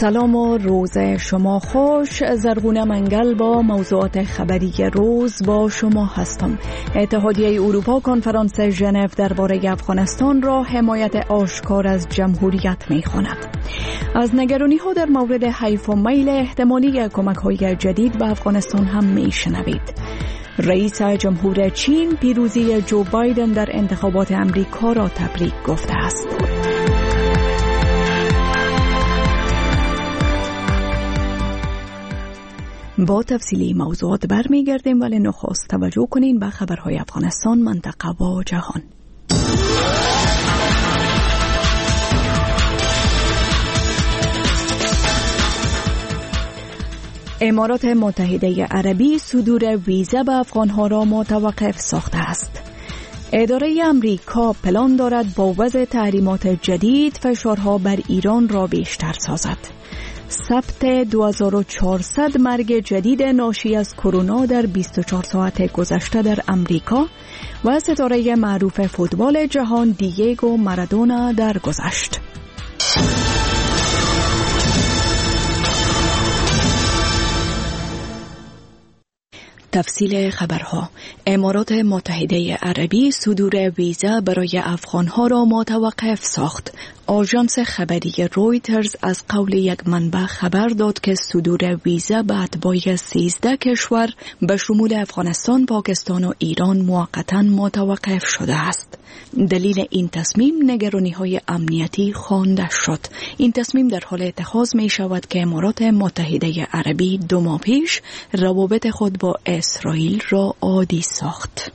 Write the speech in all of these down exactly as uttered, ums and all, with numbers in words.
سلام و روز شما خوش. زرغونه منگل با موضوعات خبری روز با شما هستم. اتحادیه اروپا کنفرانس ژنو درباره افغانستان را حمایت آشکار از جمهوریت می‌خواند. از نگرانی ها در مورد حیف و میل احتمالی کمک های جدید به افغانستان هم می‌شنوید. رئیس جمهور چین پیروزی جو بایدن در انتخابات امریکا را تبریک گفته است. با تفصیلی موضوعات برمیگردیم، ولی نخست توجه کنین به خبرهای افغانستان، منطقه و جهان. امارات متحده عربی صدور ویزا به افغانها را متوقف ساخته است. اداره امریکا پلان دارد با وضع تحریمات جدید فشارها بر ایران را بیشتر سازد. ثبت دو هزار و چهارصد مرگ جدید ناشی از کرونا در بیست و چهار ساعت گذشته در امریکا و ستاره معروف فوتبال جهان دیگو مارادونا درگذشت. تفصیل خبرها. امارات متحده عربی صدور ویزا برای افغانها را متوقف ساخت. آژانس خبری رویترز از قول یک منبع خبر داد که صدور ویزا به اتباع سیزده کشور به شمول افغانستان، پاکستان و ایران موقتا متوقف شده است. دلیل این تصمیم نگرانی‌های امنیتی خوانده شد. این تصمیم در حال اتخاذ می شود که امارات متحده عربی دو ماه پیش روابط خود با اسرائیل را عادی ساخت.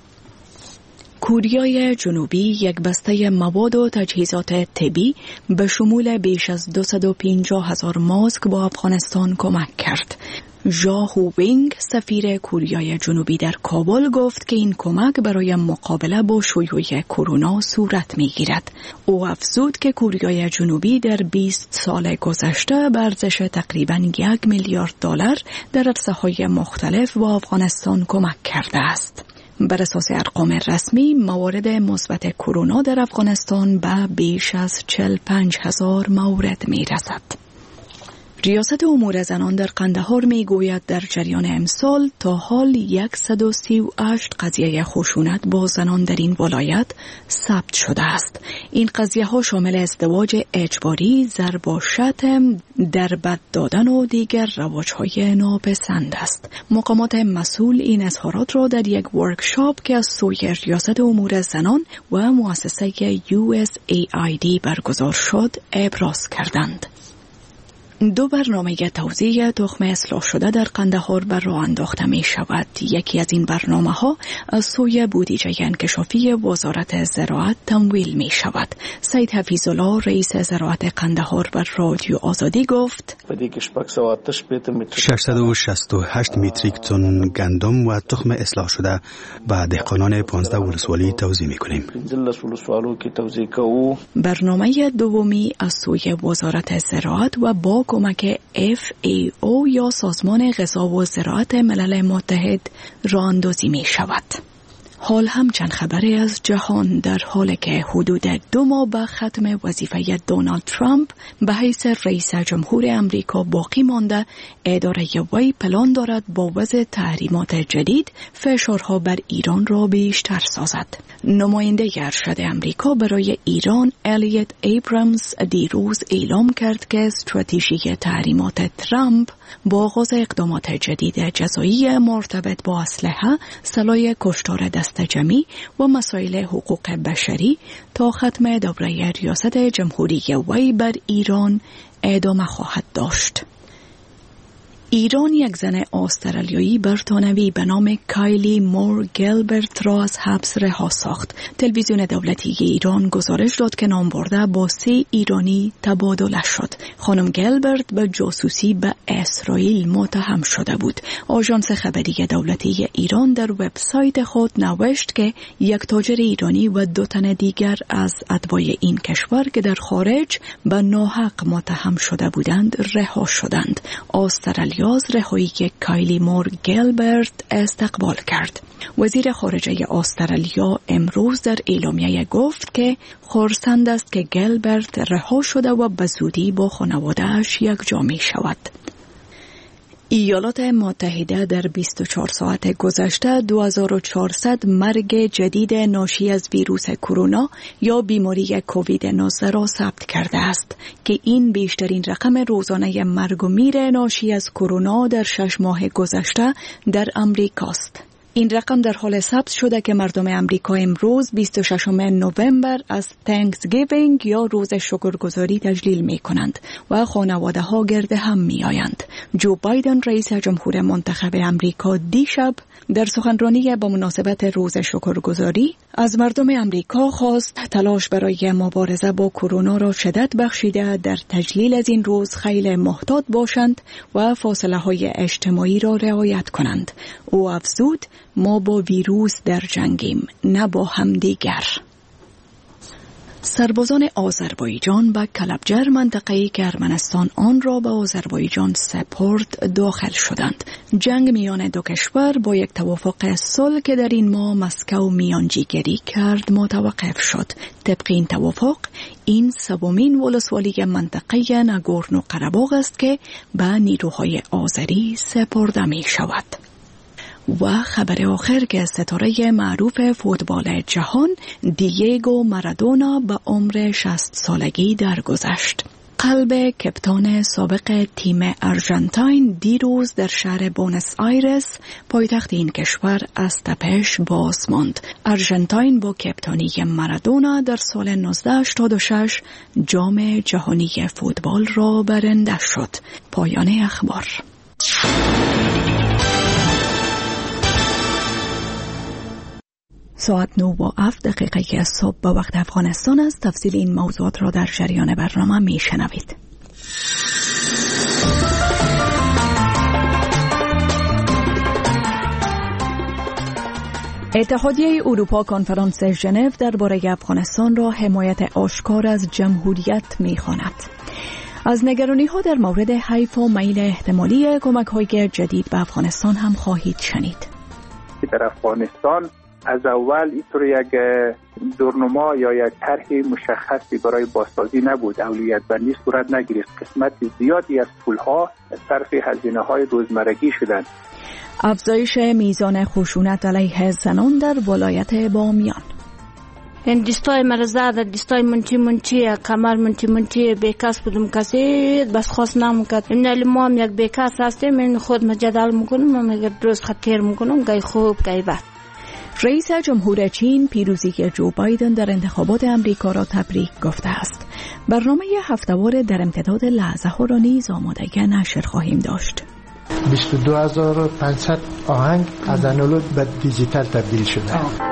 کوریای جنوبی یک بسته مواد و تجهیزات طبی به شمول بیش از دویست و پنجاه هزار ماسک با افغانستان کمک کرد. ژا هوینگ سفیر کوریای جنوبی در کابل گفت که این کمک برای مقابله با شیوع کرونا صورت می‌گیرد. او افزود که کوریای جنوبی در بیست سال گذشته به ارزش تقریباً یک میلیارد دلار در عرصه‌های مختلف با افغانستان کمک کرده است. بر اساس ارقام رسمی، موارد مثبت کرونا در افغانستان به بیش از چهل و پنج هزار مورد می‌رسد. ریاست امور زنان در قندهار می گوید در جریان امسال تا حال صد و سی و هشت قضیه خشونت با زنان در این ولایت ثبت شده است. این قضیه ها شامل ازدواج اجباری، ضرب و شتم، دربد دادن و دیگر رواج‌های ناپسند است. مقامات مسئول این اظهارات را در یک ورکشاپ که از سوی ریاست امور زنان و مؤسسه یو اس ای آی دی برگزار شد ابراز کردند. دو برنامه توزیع تخم اصلاح شده در قندهار بر راه انداخته می شود. یکی از این برنامه ها از سوی بودجه انکشافی وزارت زراعت تمویل می شود. سید حفیظالله رئیس زراعت قندهار بر رادیو آزادی گفت ششصد و شصت و هشت متریک تن گندم و تخم اصلاح شده به دهقانان پانزده ولسوالی توزیع می کنیم. برنامه دومی از سوی وزارت زراعت و با کمک اف ای او یا سازمان غذا و زراعت ملل متحد راه اندازی می شود. حال هم چند خبری از جهان. در حالی که حدود دو ماه به ختم وظیفه دونالد ترامپ به حیث رئیس جمهور امریکا باقی مانده، اداره وی پلان دارد با وضع تحریمات جدید فشارها بر ایران را بیشتر سازد. نماینده ارشد امریکا برای ایران الیوت ایبرامز دیروز اعلام کرد که استراتژی تحریمات ترامپ با آغاز اقدامات جدید جزایی مرتبط با اسلحه، سلاح کشتار دست جمعی و مسائل حقوق بشری تا ختم دوره ریاست جمهوری وی بر ایران ادامه خواهد داشت. ایران یک زن استرالیایی بریتانوی به نام کایلی مور گیلبرت را از حبس رها ساخت. تلویزیون دولتی ایران گزارش داد که نامبرده با سه ایرانی تبادله شد. خانم گیلبرت به جاسوسی به اسرائیل متهم شده بود. آژانس خبری دولتی ایران در وبسایت خود نوشت که یک تاجر ایرانی و دو تن دیگر از اتباع این کشور که در خارج به ناحق متهم شده بودند رها شدند. استرالیا استرالیا از رهایی کایلی مور گیلبرت استقبال کرد. وزیر خارجه استرالیا امروز در اعلامیه گفت که خرسند است که گیلبرت رها شده و به زودی با خانواده‌اش یکجا می شود. ایالات متحده در بیست و چهار ساعت گذشته دو هزار و چهارصد مرگ جدید ناشی از ویروس کرونا یا بیماری کووید نوزده را ثبت کرده است که این بیشترین رقم روزانه مرگ و میر ناشی از کرونا در شش ماه گذشته در امریکا است. این رقم در حال ثبت شده که مردم امریکا امروز بیست و ششم نوامبر از تانکسگیوینگ یا روز شکرگزاری تجلیل می کنند و خانواده ها گرد هم می آیند. جو بایدن رئیس جمهور منتخب امریکا دیشب در سخنرانی با مناسبت روز شکرگزاری از مردم امریکا خواست تلاش برای مبارزه با کرونا را شدت بخشیده در تجلیل از این روز خیلی محتاط باشند و فاصله های اجتماعی را رعایت کنند. او افزود: ما با ویروس در جنگیم، نه با همدیگر. سربازان آذربایجان به کلبجر منطقه‌ای که ارمنستان آن را به آذربایجان سپرد داخل شدند. جنگ میان دو کشور با یک توافق صلح که در این ماه مسکو میانجیگری کرد متوقف شد. طبق این توافق این سومین ولسوالی منطقه ناگورنو قره‌باغ است که به نیروهای آذری سپرده می شود. و خبر آخر که ستاره معروف فوتبال جهان دیگو مارادونا به عمر شصت سالگی درگذشت. قلب کپتان سابق تیم آرژانتین دیروز در شهر بونس آیرس پایتخت این کشور از تپش باز ماند. آرژانتین با کپتانی مارادونا در سال نوزده هشتاد و شش جام جهانی فوتبال را برنده شد. پایان اخبار. ساعت نه و هفت دقیقه که از صبح به وقت افغانستان است. تفصیل این موضوعات را در جریان برنامه می شنوید. اتحادیه اروپا کنفرانس ژنو درباره افغانستان را حمایت آشکار از جمهوریت می خواند. از نگرانی ها در مورد حیف و میل احتمالی کمک های جدید به افغانستان هم خواهید شنید. در افغانستان از اول اینطور یک دورنما یا یک طرح مشخصی برای بازسازی نبود، اولویت بندی صورت نگرفت. قسمت زیادی از پولها صرف هزینه‌های روزمرگی شدند. افزایش میزان خشونت علیه زنان در ولایت بامیان. این دیستای مرزاده دیستای منچی منچی کمر منچی منچی بیکاس بودم کسی بس خواست نمکد این علمام یک بیکاس هستیم. من خود مجدل میکنم، من درست خطیر میکنم، گای خوب گای بد. رئیس جمهور چین پیروزی جو بایدن در انتخابات امریکا را تبریک گفته است. برنامه هفته‌وار در امتداد لحظه ها را نیز آمادگی نشر خواهیم داشت. بیست و دو هزار و پانصد آهنگ از آنالوگ به دیجیتال تبدیل شده.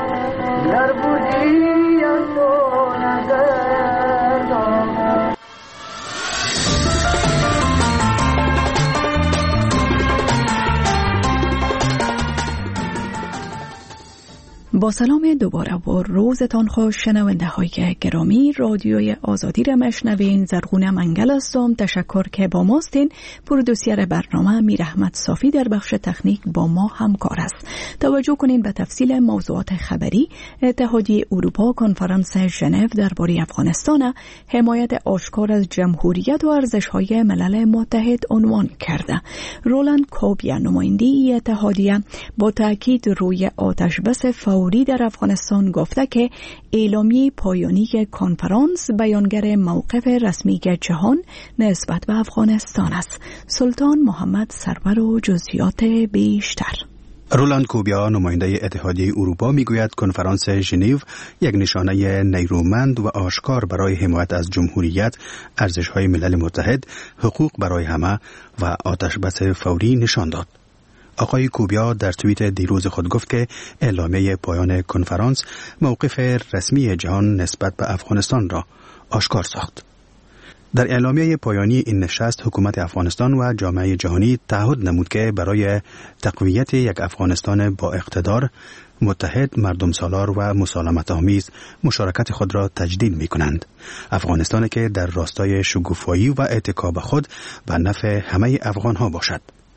با سلام دوباره و روزتان خوش شنونده های گرامی. رادیوی آزادی را مشنوین. زرغونه منگل هستم. تشکر که با ماستین. پرودوسر برنامه میر احمد صافی در بخش تکنیک با ما همکار است. توجه کنین به تفصیل موضوعات خبری. اتحادیه اروپا کنفرانس ژنو درباره افغانستان حمایت آشکار از جمهوریت و ارزش‌های ملل متحد عنوان کرده. رولند کوبیا نماینده اتحادیه با تاکید روی آتش بس فوری در افغانستان گفته که اعلامیه پایانی کنفرانس بیانگر موقف رسمی جهان نسبت به افغانستان است. سلطان محمد سرور و جزئیات بیشتر. رولاند کوبیا نماینده اتحادیه اروپا میگوید کنفرانس ژنو یک نشانه نیرومند و آشکار برای حمایت از جمهوریت، ارزش‌های ملل متحد، حقوق برای همه و آتش بس فوری نشان داد. آقای کوبیا در توییت دیروز خود گفت که اعلامیه پایان کنفرانس موقف رسمی جهان نسبت به افغانستان را آشکار ساخت. در اعلامیه پایانی این نشست حکومت افغانستان و جامعه جهانی تعهد نمود که برای تقویت یک افغانستان با اقتدار، متحد، مردم سالار و مسالمت آمیز مشارکت خود را تجدید می کنند. افغانستانی که در راستای شکوفایی و اتکا به خود به نفع همه افغان ها باشد.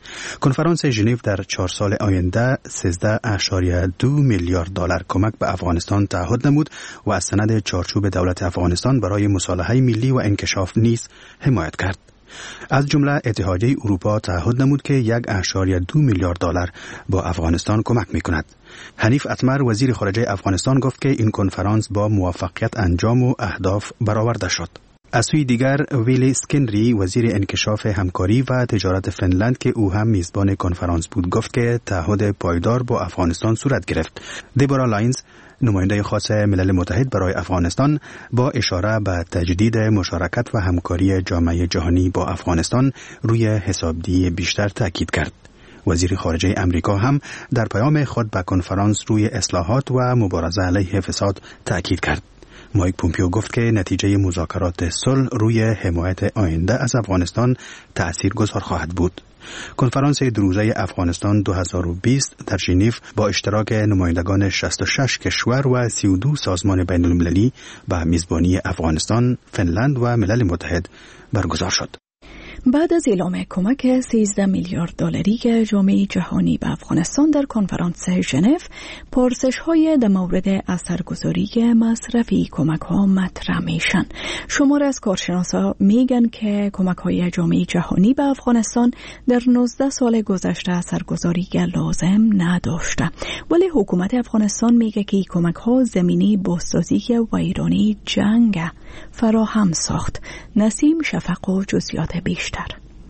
کنفرانس ژنو در چهار سال آینده سیزده اشاریه دو میلیارد دلار کمک به افغانستان تعهد نمود و از سند چارچوب دولت افغانستان برای مصالحه ملی و انکشاف نیز حمایت کرد. از جمله اتحادیه اروپا تعهد نمود که یک اشاریه دو میلیارد دلار با افغانستان کمک میکند. حنیف اتمر وزیر خارجه افغانستان گفت که این کنفرانس با موفقیت انجام و اهداف برآورده شد. از سوی دیگر ویلی سکنری وزیر انکشاف همکاری و تجارت فنلند که او هم میزبان کنفرانس بود گفت که تعهد پایدار با افغانستان صورت گرفت. دیبورا لاینز نماینده خاص ملل متحد برای افغانستان با اشاره به تجدید مشارکت و همکاری جامعه جهانی با افغانستان روی حسابدهی بیشتر تاکید کرد. وزیر خارجه امریکا هم در پیام خود به کنفرانس روی اصلاحات و مبارزه علیه فساد تاکید کرد. مایک پومپیو گفت که نتیجه مذاکرات صلح روی حمایت آینده از افغانستان تأثیرگذار خواهد بود. کنفرانس دو روزه افغانستان دو هزار و بیست در ژنو با اشتراک نمایندگان شصت و شش کشور و سی و دو سازمان بین المللی به میزبانی افغانستان، فنلند و ملل متحد برگزار شد. بعد از اعلام کمک سیزده میلیارد دلاری جامعه جهانی به افغانستان در کنفرانس ژنو، پرسش‌های در مورد اثرگذاری مصرفی کمک‌ها مطرح میشن. شمار از کارشناسا میگن که کمک‌های جامعه جهانی به افغانستان در نوزده سال گذشته اثرگذاری لازم نداشته، ولی حکومت افغانستان میگه که این کمک‌ها زمینه بازسازی ویرانی جنگ فراهم ساخت. نسیم شفق و جزئیات بیشتر.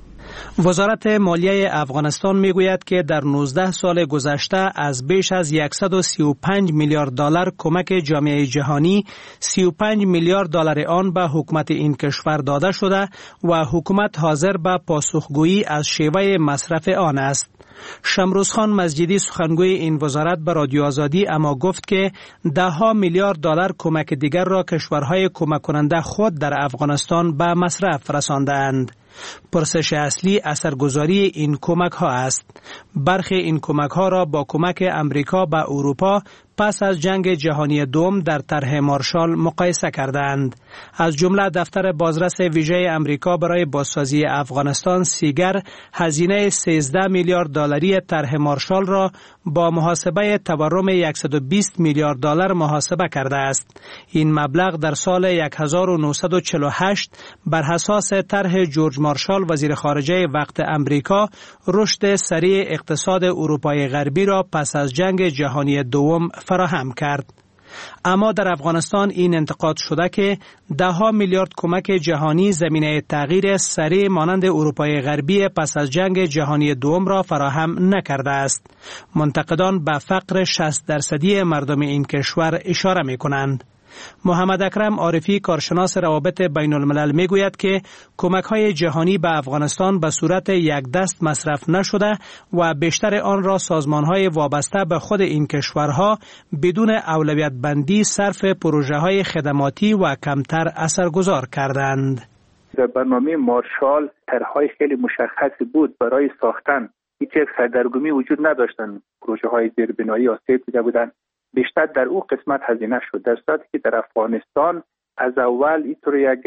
وزارت مالیه افغانستان میگوید که در نوزده سال گذشته از بیش از صد و سی و پنج میلیارد دلار کمک جامعه جهانی سی و پنج میلیارد دلار آن به حکومت این کشور داده شده و حکومت حاضر به پاسخگویی از شیوه مصرف آن است. شمروز خان مسجدی سخنگوی این وزارت به رادیو آزادی اما گفت که ده ها میلیارد دلار کمک دیگر را کشورهای کمک کننده خود در افغانستان به مصرف رساندند. پرسش اصلی اثرگذاری این کمک ها است. برخی این کمک ها را با کمک امریکا به اروپا پس از جنگ جهانی دوم در طرح مارشال مقایسه کردند. از جمله دفتر بازرس ویژه امریکا برای بازسازی افغانستان سیگر هزینه سیزده میلیارد دلاری طرح مارشال را با محاسبه تورم صد و بیست میلیارد دلار محاسبه کرده است. این مبلغ در سال هزار و نهصد و چهل و هشت بر اساس طرح جورج مارشال وزیر خارجه وقت امریکا رشد سریع اقتصاد اروپای غربی را پس از جنگ جهانی دوم فراهم کرد. اما در افغانستان این انتقاد شده که ده ها میلیارد کمک جهانی زمینه تغییر سریع مانند اروپای غربی پس از جنگ جهانی دوم را فراهم نکرده است. منتقدان به فقر شصت درصدی مردم این کشور اشاره می کنند. محمد اکرم عارفی کارشناس روابط بین الملل می گوید که کمک های جهانی به افغانستان به صورت یک دست مصرف نشده و بیشتر آن را سازمان های وابسته به خود این کشورها بدون اولویت بندی صرف پروژه های خدماتی و کمتر اثرگذار کردند. در برنامه مارشال طرح‌های خیلی مشخصی بود برای ساختن. هیچ یک سردرگمی وجود نداشتند. پروژه های زیربنایی آسیب دیده بودند. بیشتر در او قسمت هزینه شد، در صورتی که در افغانستان از اول اینطور یک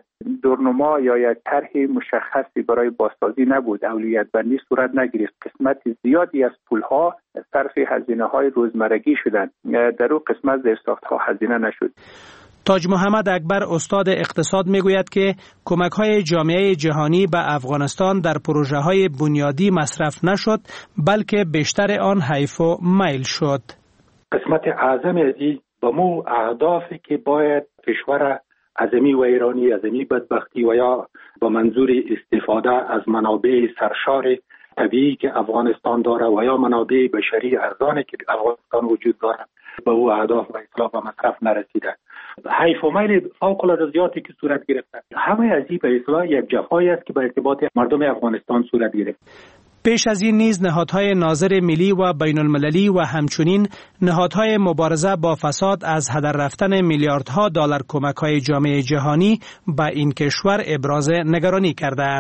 دورنما یا یک طرح مشخصی برای بازسازی نبود، اولویت بندی صورت نگرفت. قسمت زیادی از پولها صرف هزینه های روزمرگی شدند، در او قسمت زیرساخت ها هزینه نشد. تاج محمد اکبر استاد اقتصاد میگوید که کمک های جامعه جهانی به افغانستان در پروژه های بنیادی مصرف نشد، بلکه بیشتر آن حیف و میل شد. قسمت اعظم از این به مو اهدافی که باید کشور عظمی و ایرانی عظمی بدبختی و یا با منظور استفاده از منابع سرشار طبیعی که افغانستان داره و یا منابع بشری ارزانی که افغانستان وجود داره به او اهداف و اطلاق و مصرف نرسیده. حیف و میل فوق العاده زیادی که صورت گرفته. همه از این به اصطلاح یک جفایی است که به ارتباط مردم افغانستان صورت گرفت. پیش از این نیز نهادهای ناظر ملی و بین المللی و همچنین نهادهای مبارزه با فساد از هدر رفتن میلیاردها دلار کمک‌های جامعه جهانی به این کشور ابراز نگرانی کردند.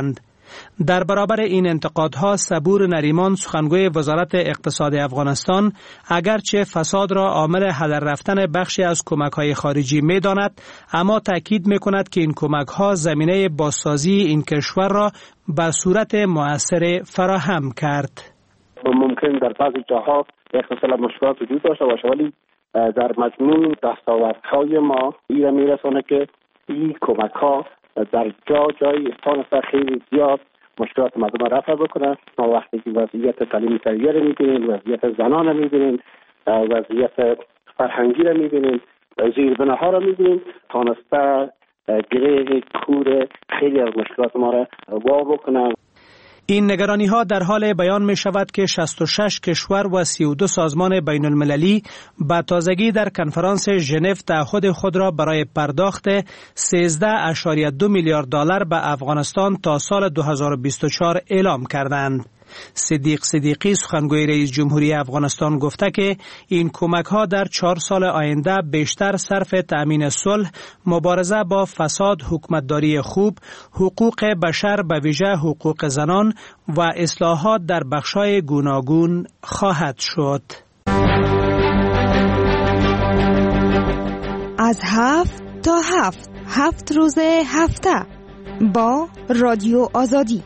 در برابر این انتقادها صبور نریمان سخنگوی وزارت اقتصاد افغانستان اگرچه فساد را عامل هدر رفتن بخشی از کمک‌های خارجی می‌داند، اما تاکید می‌کند که این کمک‌ها زمینه بازسازی این کشور را به صورت مؤثر فراهم کرد. ممکن در بعضی جاها اقتصاد مشکلات وجود داشته باشه، ولی در مجموع دستاوردهای ما این میرسونه که این کمک‌ها در جا جای استان خیلی زیاد مشکلات مردم رفع بکنه. ما وقتی که وضعیت تعلیم سریع رو می‌بینیم، وضعیت زنان رو می‌بینیم، وضعیت فرهنگی رو می‌بینیم، زیربناها رو می‌بینیم، تانسته گره کور خیلی از مشکلات ما را وا بکنه. این نگرانی ها در حال بیان می شود که شصت و شش کشور و سی و دو سازمان بین المللی به تازگی در کنفرانس ژنو تعهد خود را برای پرداخت سیزده ممیز دو میلیارد دلار به افغانستان تا سال دو هزار و بیست و چهار اعلام کردند. صدیق صدیقی سخنگوی رئیس جمهوری افغانستان گفته که این کمک ها در چهار سال آینده بیشتر صرف تأمین صلح، مبارزه با فساد، حکومتداری خوب، حقوق بشر به ویژه حقوق زنان و اصلاحات در بخش‌های گوناگون خواهد شد. از هفت تا هفت هفت روز هفته با رادیو آزادی.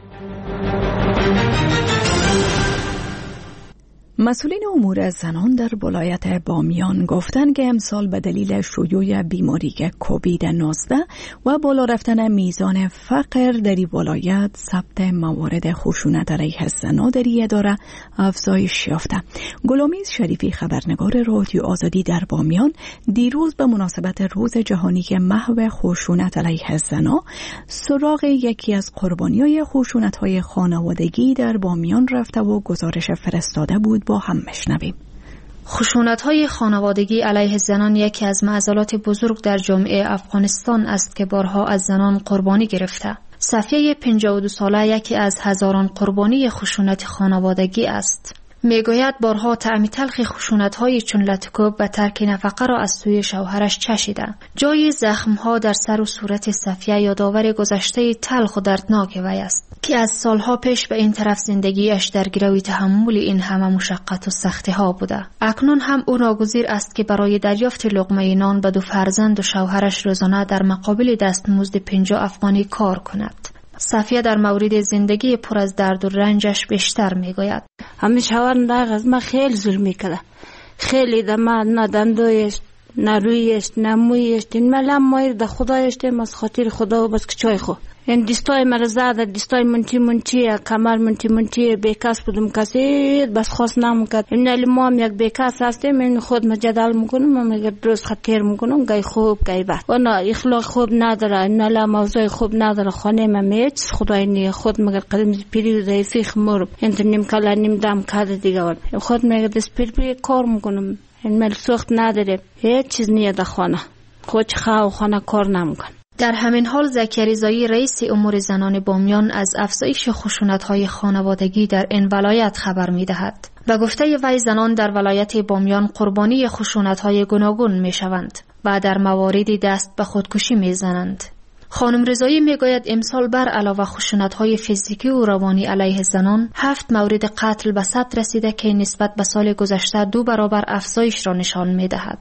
مسئولین امور زنان در ولایت بامیان گفتند که امسال به دلیل شیوع بیماری کووید نوزده و بالا رفتن میزان فقر در این ولایت ثبت موارد خشونت علیه زنان در این اداره افزایش یافته. گلامیز شریفی خبرنگار رادیو آزادی در بامیان دیروز به مناسبت روز جهانی محو خشونت علیه زنان سراغ یکی از قربانیای خشونت‌های خانوادگی در بامیان رفته و گزارش فرستاده بود. با هم مشنویم. خشونت‌های خانوادگی علیه زنان یکی از معضلات بزرگ در جامعه افغانستان است که بارها از زنان قربانی گرفته. صفیه پنجاه و دو ساله یکی از هزاران قربانی خشونت خانوادگی است. میگوید بارها طعم تلخ خشونت‌های چون لطکوب و ترک نفقه را از سوی شوهرش چشیده. جای زخم‌ها در سر و صورت صفیه یادآور گذشته تلخ و دردناک وی است که از سالها پیش به این طرف زندگیش در گرو تحمل این همه مشقت و سختی‌ها بوده. اکنون هم او ناگزیر است که برای دریافت لقمه نان به دو فرزند و شوهرش روزانه در مقابل دستمزد پنجاه افغانی کار کند. صفیه در مورد زندگی پر از درد و رنجش بیشتر میگوید. همه شوهرم در از من خیلی ظلم میکرده، خیلی در من نه دندویش نه رویش نه مویش، این ملم مایر در خدایش دیم از خاطر خدا و بس که چای خو. این دستای مرا زده، دستای منچی منچیه، کمر منچی منچیه، بیکس بودم کسی بس خواست نمکد. این نلی ما هم یک بیکس هستیم، این خود مجدل میکنم، من اگر درست خطیر میکنم گای خوب گای بد و نه اخلاق خوب نداره، این نلی موضوع خوب نداره. خانه من میچ خدای نی خود مگر قدم پیری و ضعیفی مرب انت نیم کلا نیم دم کرده دیگه ول خود مگر دست پیر پیر کار میکنم، این مل سوخت نداره، هیچ چیز نیه در خانه خود خواه خانه کار نمیکن. در همین حال زکی رضایی رئیس امور زنان بامیان از افزایش خشونت‌های خانوادگی در این ولایت خبر می‌دهد. به گفته وی زنان در ولایت بامیان قربانی خشونت‌های گوناگون می‌شوند و در مواردی دست به خودکشی می‌زنند. خانم رضایی میگوید امسال بر علاوه خشونت‌های فیزیکی و روانی علیه زنان هفت مورد قتل به ثبت رسیده که نسبت به سال گذشته دو برابر افزایش را نشان می‌دهد.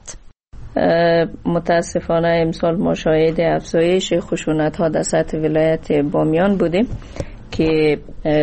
متاسفانه امسال ما شاهد افزایش خشونت ها در سطح ولایت بامیان بودیم که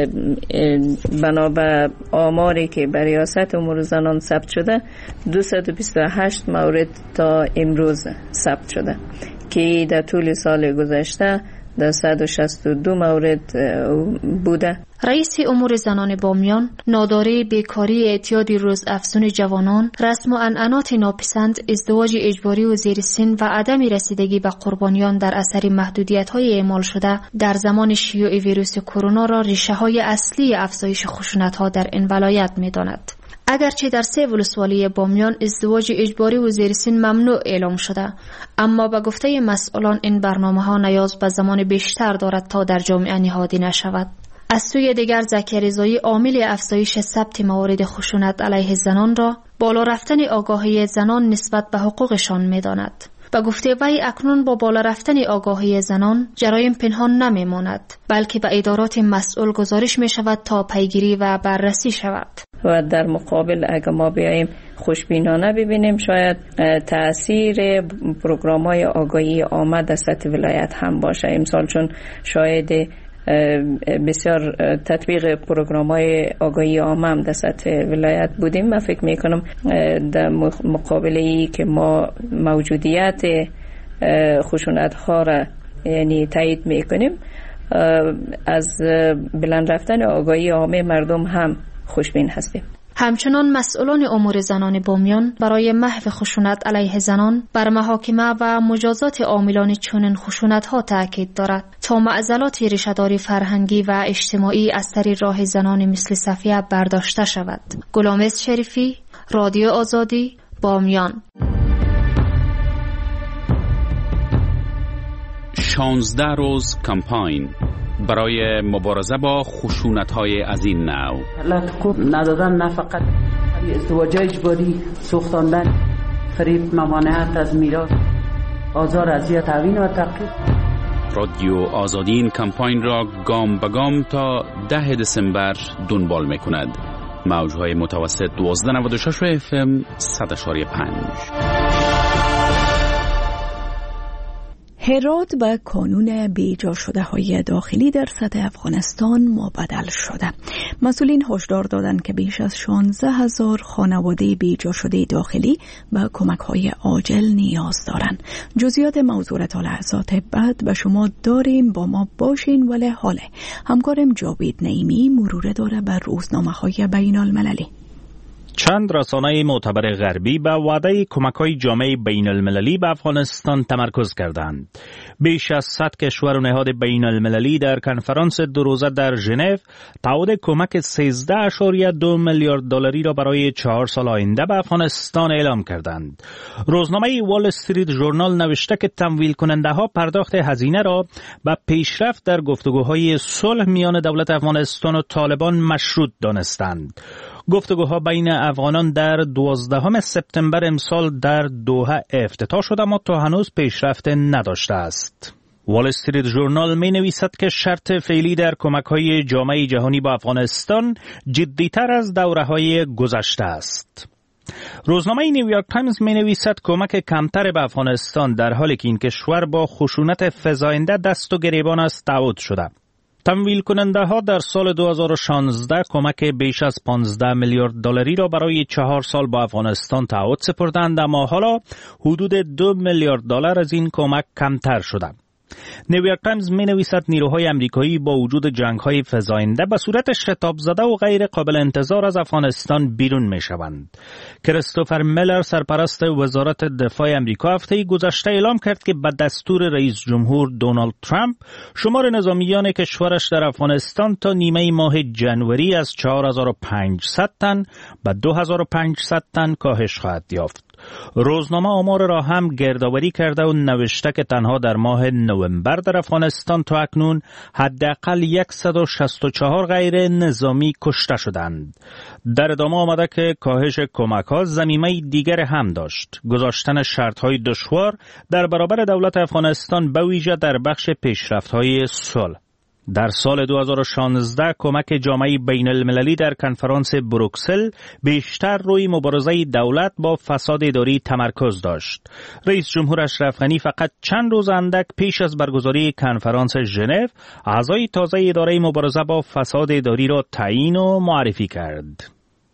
بنابر آماری که بر ریاست امور زنان ثبت شده دویست و بیست و هشت مورد تا امروز ثبت شده که در طول سال گذشته در صد و شصت و دو مورد بوده. رئیس امور زنان بامیان ناداری، بیکاری، اعتیاد روز افزون جوانان، رسم و عنعنات ناپسند، ازدواج اجباری و زیر سن و عدم رسیدگی به قربانیان در اثر محدودیت‌های اعمال شده در زمان شیوع ویروس کرونا را ریشه‌های اصلی افزایش خشونت‌ها در این ولایت می‌داند. اگرچه در سه ولسوالی بامیان ازدواج اجباری و زیر سن ممنوع اعلام شده، اما به گفته مسئولان این برنامه‌ها نیاز به زمان بیشتر دارد تا در جامعه نهادی نشود. از سوی دیگر زکی رضایی عامل افزایش ثبت موارد خشونت علیه زنان را بالا رفتن آگاهی زنان نسبت به حقوقشان می‌داند. به گفته وی اکنون با بالا رفتن آگاهی زنان جرایم پنهان نمی ماند، بلکه به ادارات مسئول گزارش می شود تا پیگیری و بررسی شود. و در مقابل اگر ما بیاییم خوشبینانه ببینیم، شاید تأثیر پروگرام‌های آگاهی عامه در سطح ولایت هم باشه. امسال چون شاید بسیار تطبیق پروگرام‌های آگاهی عامه هم در سطح ولایت بودیم، من فکر می‌کنم در مقابل ای که ما موجودیت خشونت‌ها را یعنی تایید می‌کنیم، از بلند رفتن آگاهی عامه مردم هم خوشبین هستیم. همچنان مسئولان امور زنان بامیان برای محو خشونت علیه زنان بر محاکمه و مجازات عاملان چنین خشونت‌ها تاکید دارد تا معضلات ریشه‌داری فرهنگی و اجتماعی از طریق راه زنان مثل صفیه برداشته شود. غلامرضا شریفی، رادیو آزادی، بامیان. شانزده روز کمپاین برای مبارزه با خشونت‌های از این نوع. لطف ندادن، نه فقط ازدواج اجباری، سوختاندن، فریب، ممانعت از میراث، آزار، اذیت، تعوین و تعقیب. رادیو آزادی این کمپاین را گام به گام تا ده دسامبر دنبال می‌کند. موج‌های متوسط دوازده نود و شش اف ام صد و پنج. هرات به کانون بیجا شده های داخلی در سطح افغانستان مبدل شده. مسئولین هشدار دادند که بیش از شانزده هزار خانواده بیجا شده داخلی به کمک های عاجل نیاز دارند. جزئیات موضوع را تا لحظات بعد به شما داریم، با ما باشین. ولی حاله همکارم جاوید نعیمی مرور داره بر روزنامه های بین المللی. چند رسانه معتبر غربی به وعده کمک‌های جامعه بین المللی به افغانستان تمرکز کردند. بیش از صد کشور و نهاد بین المللی در کنفرانس دو روزه در ژنو تعهد کمک سیزده اشاریه دو میلیارد دلاری را برای چهار سال آینده به افغانستان اعلام کردند. روزنامه وال استریت ژورنال نوشته که تمویل کننده ها پرداخت هزینه را به پیشرفت در گفتگوهای صلح میان دولت افغانستان و طالبان مشروط دانستند. گفتگوها بین افغانان در دوازدهم سپتامبر امسال در دوحه افتتاح شد، اما تا هنوز پیشرفت نداشته است. وال استریت ژورنال می نویسد که شرط فعلی در کمک‌های جامعه جهانی با افغانستان جدی‌تر از دوره‌های گذشته است. روزنامه نیویورک تایمز می نویسد کمک کمتر به افغانستان در حالی که این کشور با خشونت فزاینده دست و گریبان است تعهد شده. تمویل کننده ها در سال دو هزار و شانزده کمک بیش از پانزده میلیارد دلاری را برای چهار سال با افغانستان تعهد سپردند، اما حالا حدود دو میلیارد دلار از این کمک کمتر شده. نیویورک تایمز می نویسد نیروهای امریکایی با وجود جنگ‌های فزاینده به صورت شتاب زده و غیر قابل انتظار از افغانستان بیرون می شوند. کریستوفر میلر سرپرست وزارت دفاع امریکا هفته گذشته اعلام کرد که به دستور رئیس جمهور دونالد ترامپ شمار نظامیان کشورش در افغانستان تا نیمه ماه جنوری از چهار هزار و پانصد تن به دو هزار و پانصد تن کاهش خواهد یافت. روزنامه آمار را هم گردآوری کرده و نوشته که تنها در ماه نوامبر در افغانستان تا اکنون حداقل صد و شصت و چهار غیر نظامی کشته شدند. در ادامه آمده که کاهش کمک‌ها ضمیمه دیگر هم داشت: گذاشتن شرط‌های دشوار در برابر دولت افغانستان به ویژه در بخش پیشرفت‌های صلح. در سال دو هزار و شانزده کمک جامعه بین المللی در کنفرانس بروکسل بیشتر روی مبارزه دولت با فساد اداری تمرکز داشت. رئیس جمهور اشرف غنی فقط چند روز اندک پیش از برگزاری کنفرانس ژنو اعضای تازه اداره مبارزه با فساد اداری را تعیین و معرفی کرد.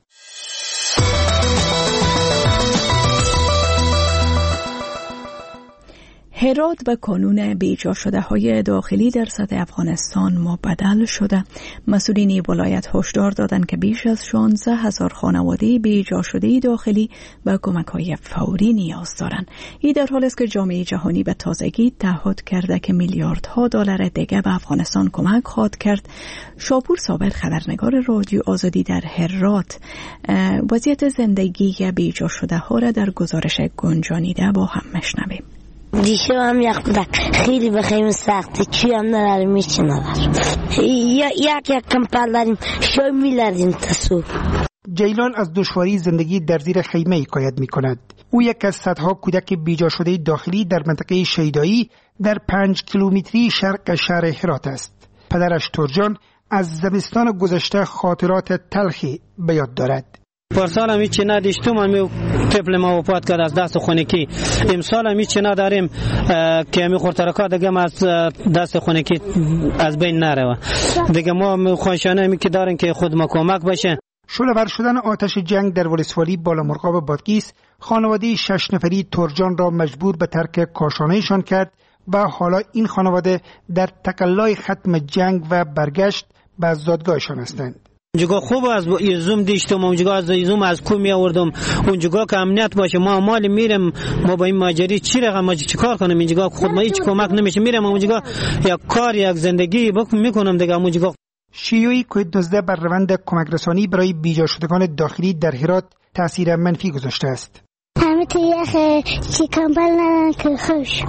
هرات به کانون بیجا شده های داخلی در سطح افغانستان مبدل شده. مسئولین ولایت هشدار دادند که بیش از شانزده هزار خانواده بیجا شده داخلی به کمک های فوری نیاز دارند. این در حالی است که جامعه جهانی به تازگی تعهد کرده که میلیاردها دلار دیگه به افغانستان کمک خواهد کرد. شاپور صابر، خبرنگار رادیو آزادی در هرات، وضعیت زندگی بیجا شده ها را در گزارش گنجانیده با هم میشنویم. دیشب هم یک بودک خیلی به خیلی سخته، چی هم نداریم، میچه نداریم، یک یک کمپل داریم، شای میلردیم تا صبح. جیلان از دشواری زندگی در زیر خیمه حکایت می کند. او یک از صدها کودک بیجا شده داخلی در منطقه شیدایی در پنج کیلومتری شرق شهر هرات است. پدرش ترجان از زمستان گذشته خاطرات تلخی به یاد دارد. پارسال هم هیچی نداشتم، همی طفل ما وفات کرد از دست خونکی. امسال هم هیچی نداریم که همی خورترکا دیگه از دست خونکی از بین نره. دیگه ما خواهشانه همی که داریم که خود ما کمک بشه. شعله‌ور شدن آتش جنگ در ولسوالی بالامرغاب بادغیس خانواده شش نفری ترجان را مجبور به ترک کاشانهشان کرد و حالا این خانواده در تقلای ختم جنگ و برگشت به زادگاهشان هستند. اونجا خوب از یزوم دیشتم، اونجا از یزوم از کو می آوردم، اونجا که امنیت باشه ما مال میرم، ما با این ماجری چی رقم ما چیکار کنم؟ اینجا خود ما هیچ کمک نمیشه، میرم اونجا یک کار یک زندگی بکنم میکنم دیگه. اونجا شیوعی کووید نوزده بر روند کمک رسانی برای بیجا شدگان داخلی در هرات تاثیر منفی گذاشته است. همه تو یخ چی کمبل ندارن که خوش.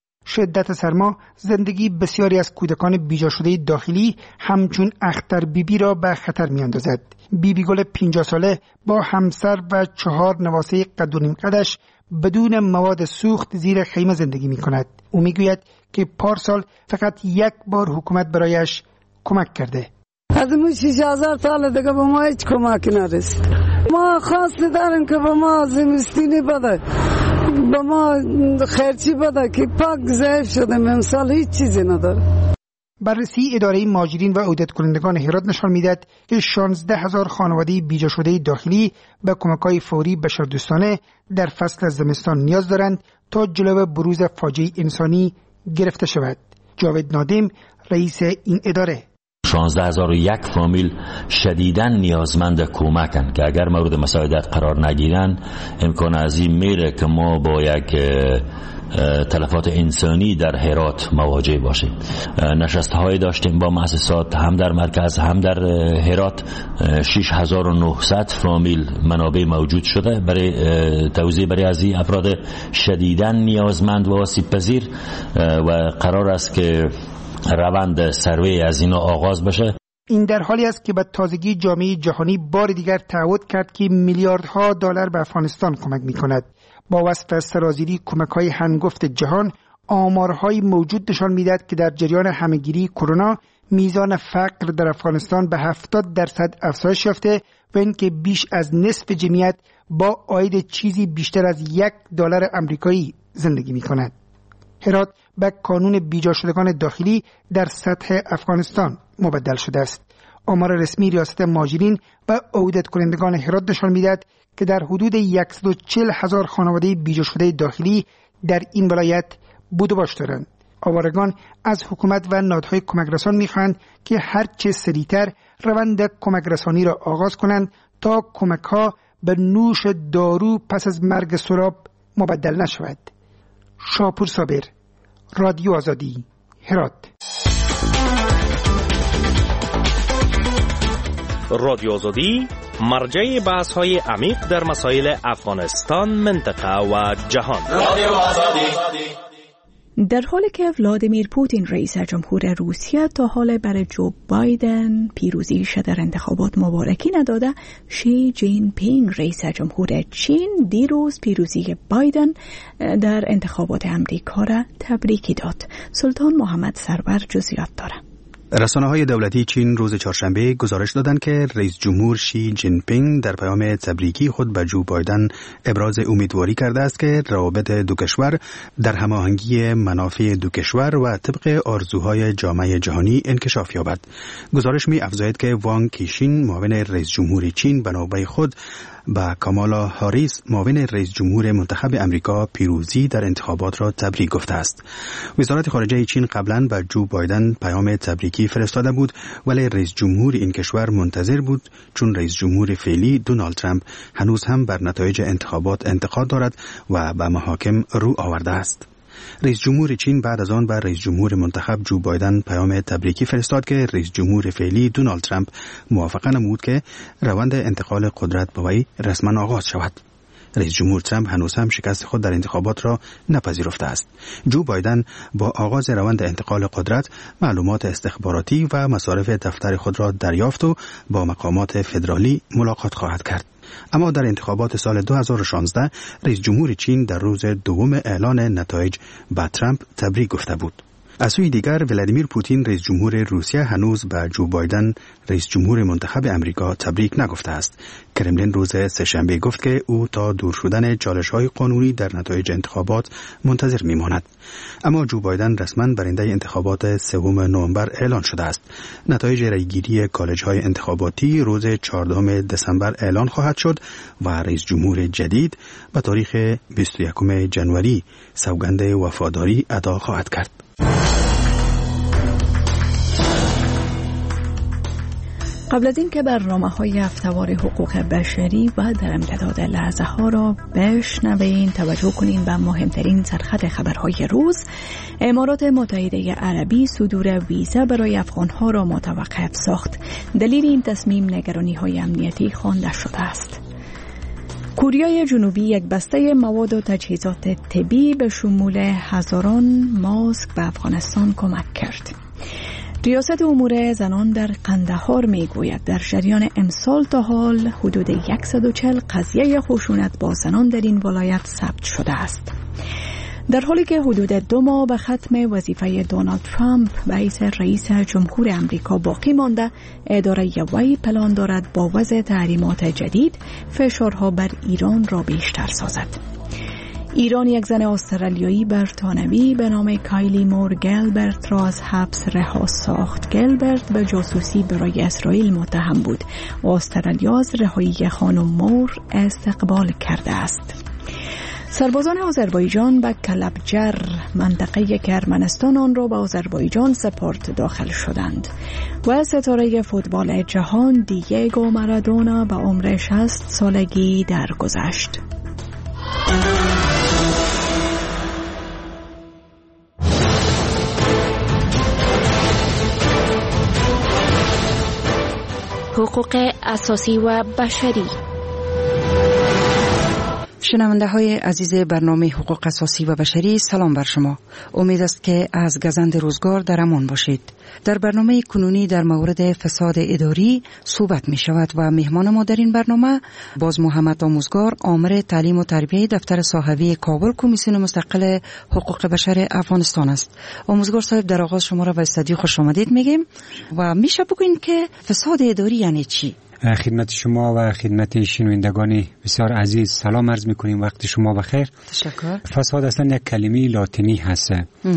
شدت سرما زندگی بسیاری از کودکان بیجا شده داخلی همچون اختر بیبی را به خطر می اندازد. بیبی گل پنجاه ساله با همسر و چهار نواسه قد و نیم قدش بدون مواد سوخت زیر خیمه زندگی می کند. او می گوید که پارسال فقط یک بار حکومت برایش کمک کرده. از ما شش هزار سال دیگه به ما هیچ کمک نرسید. ما خواست داریم که به ما زمستینی بده، به ما خرچی بده که پاک ضعیف شدیم، امسال هیچ چیزی نداره. بررسی اداره مهاجرین و عودت کنندگان هرات نشان میدهد که شانزده هزار خانواده بیجا شده داخلی به کمک‌های فوری بشردوستانه در فصل زمستان نیاز دارند تا جلو بروز فاجعه انسانی گرفته شود. جاوید نادم رئیس این اداره: شانزده هزار و یک فامیل شدیداً نیازمند کمکن که اگر مورد مساعدت قرار نگیرن امکان عظیم میره که ما با یک تلفات انسانی در هرات مواجه باشیم. نشست های داشتیم با مؤسسات هم در مرکز هم در هرات. شش هزار و نهصد فامیل منابع موجود شده برای توزیع برای از این افراد شدیداً نیازمند و آسیب پذیر و قرار است که روند سروی از اینا آغاز بشه. این در حالی است که به تازگی جامعه جهانی بار دیگر تعهد کرد که میلیاردها دلار به افغانستان کمک می‌کند. با وصف سرازیری کمک‌های هنگفت جهان، آمارهای موجود نشان می‌دهد که در جریان همه‌گیری کرونا میزان فقر در افغانستان به هفتاد درصد افزایش یافته و اینکه بیش از نصف جمعیت با عاید چیزی بیشتر از یک دلار آمریکایی زندگی می‌کند. هرات به کانون بیجا شدگان داخلی در سطح افغانستان مبدل شده است. آمار رسمی ریاست مهاجرین و عودت کنندگان هرات نشان می‌دهد که در حدود صد و چهل هزار خانواده بیجا شده داخلی در این ولایت بود و باش دارند. آوارگان از حکومت و نهادهای کمک رسان می‌خواهند که هر چه سریعتر روند کمک رسانی را آغاز کنند تا کمک‌ها به نوش دارو پس از مرگ سراب مبدل نشود. شاپور صابر، رادیو آزادی، هرات. رادیو آزادی مرجع بحث های عمیق در مسائل افغانستان، منطقه و جهان. رادیو آزادی. در حالی که ولادیمیر پوتین رئیس جمهور روسیه تا حال برای جو بایدن پیروزیش در انتخابات مبارکی نداده، شی جین پینگ رئیس جمهور چین دیروز پیروزی بایدن در انتخابات امریکا را تبریکی داد. سلطان محمد سرور جزئیات داره. رسانه‌های دولتی چین روز چهارشنبه گزارش دادند که رئیس جمهور شی جین پینگ در پیام تبریکی خود به جو بایدن ابراز امیدواری کرده است که روابط دو کشور در هماهنگی منافع دو کشور و طبق آرزوهای جامعه جهانی انکشاف یابد. گزارش می افزاید که وانگ کیشین معاون رئیس جمهور چین به نوبه خود با کامالا هاریس معاون رئیس جمهور منتخب امریکا پیروزی در انتخابات را تبریک گفته است. وزارت خارجه چین قبلا به جو بایدن پیام تبریکی فرستاده بود، ولی رئیس جمهور این کشور منتظر بود چون رئیس جمهور فعلی دونالد ترامپ هنوز هم بر نتایج انتخابات انتقاد دارد و به محاکم رو آورده است. رئیس جمهور چین بعد از آن به رئیس جمهور منتخب جو بایدن پیام تبریکی فرستاد که رئیس جمهور فعلی دونالد ترامپ موافقه نمود که روند انتقال قدرت به وی رسما آغاز شود. رئیس جمهور ترامپ هنوز هم شکست خود در انتخابات را نپذیرفته است. جو بایدن با آغاز روند انتقال قدرت معلومات استخباراتی و مصارف دفتر خود را دریافت و با مقامات فدرالی ملاقات خواهد کرد. اما در انتخابات سال دو هزار و شانزده رئیس جمهور چین در روز دوم اعلان نتایج به ترامپ تبریک گفته بود. از سوی دیگر ولادیمیر پوتین رئیس جمهور روسیه هنوز به جو بایدن رئیس جمهور منتخب امریکا تبریک نگفته است. کرملین روز سه‌شنبه گفت که او تا دور شدن چالش‌های قانونی در نتایج انتخابات منتظر می‌ماند. اما جو بایدن رسما برنده انتخابات سوم نوامبر اعلان شده است. نتایج رأیگیری کالج‌های انتخاباتی روز چهاردهم دسامبر اعلان خواهد شد و رئیس جمهور جدید به تاریخ بیست و یکم ژانویه سوگند وفاداری ادا خواهد کرد. قبل از اینکه برنامه‌های هفته‌وار حقوق بشری و در امتداد لحظه ها را بشنوین، توجه کنین به مهمترین سرخط خبرهای روز. امارات متحده عربی صدور ویزا برای افغان‌ها را متوقف ساخت. دلیل این تصمیم نگرانی‌های امنیتی خوانده شده است. کره جنوبی یک بسته مواد و تجهیزات طبی به شمول هزاران ماسک به افغانستان کمک کرد. ریاست امور زنان در قندهار می گوید در جریان امسال تا حال حدود صد و چهل قضیه خشونت با زنان در این ولایت ثبت شده است. در حالی که حدود دو ماه به ختم وظیفه دونالد ترامپ به حیث رئیس جمهور امریکا باقی مانده، اداره وی پلان دارد با وضع تحریمات جدید فشارها بر ایران را بیشتر سازد. ایران یک زن استرالیایی بریتانوی به نام کایلی مور گلبرت را از حبس رها ساخت. گلبرت به جاسوسی برای اسرائیل متهم بود و استرالیا از رهایی خانم مور استقبال کرده است. سربازان آذربایجان به کلبجر، منطقه که ارمنستان آن را به آذربایجان سپرد، داخل شدند و ستاره فوتبال جهان دیگو مارادونا به عمر شصت سالگی درگذشت. حقوق اساسی و بشری. شنونده های عزیز برنامه حقوق اساسی و بشری، سلام بر شما. امید است که از گزند روزگار در امان باشید. در برنامه کنونی در مورد فساد اداری صحبت می شود و مهمان ما در این برنامه باز محمد آموزگار، آمر تعلیم و تربیه دفتر صاحبی کابل کمیسیون مستقل حقوق بشر افغانستان است. آموزگار صاحب، در آغاز شما را به استودیو خوش آمدید میگیم و میشه بگوین که فساد اداری یعنی چی؟ خدمت شما و خدمت شنوندگان بسیار عزیز سلام عرض می‌کنیم. وقت شما بخیر. تشکر. فساد اصلا یک کلمه لاتینی هست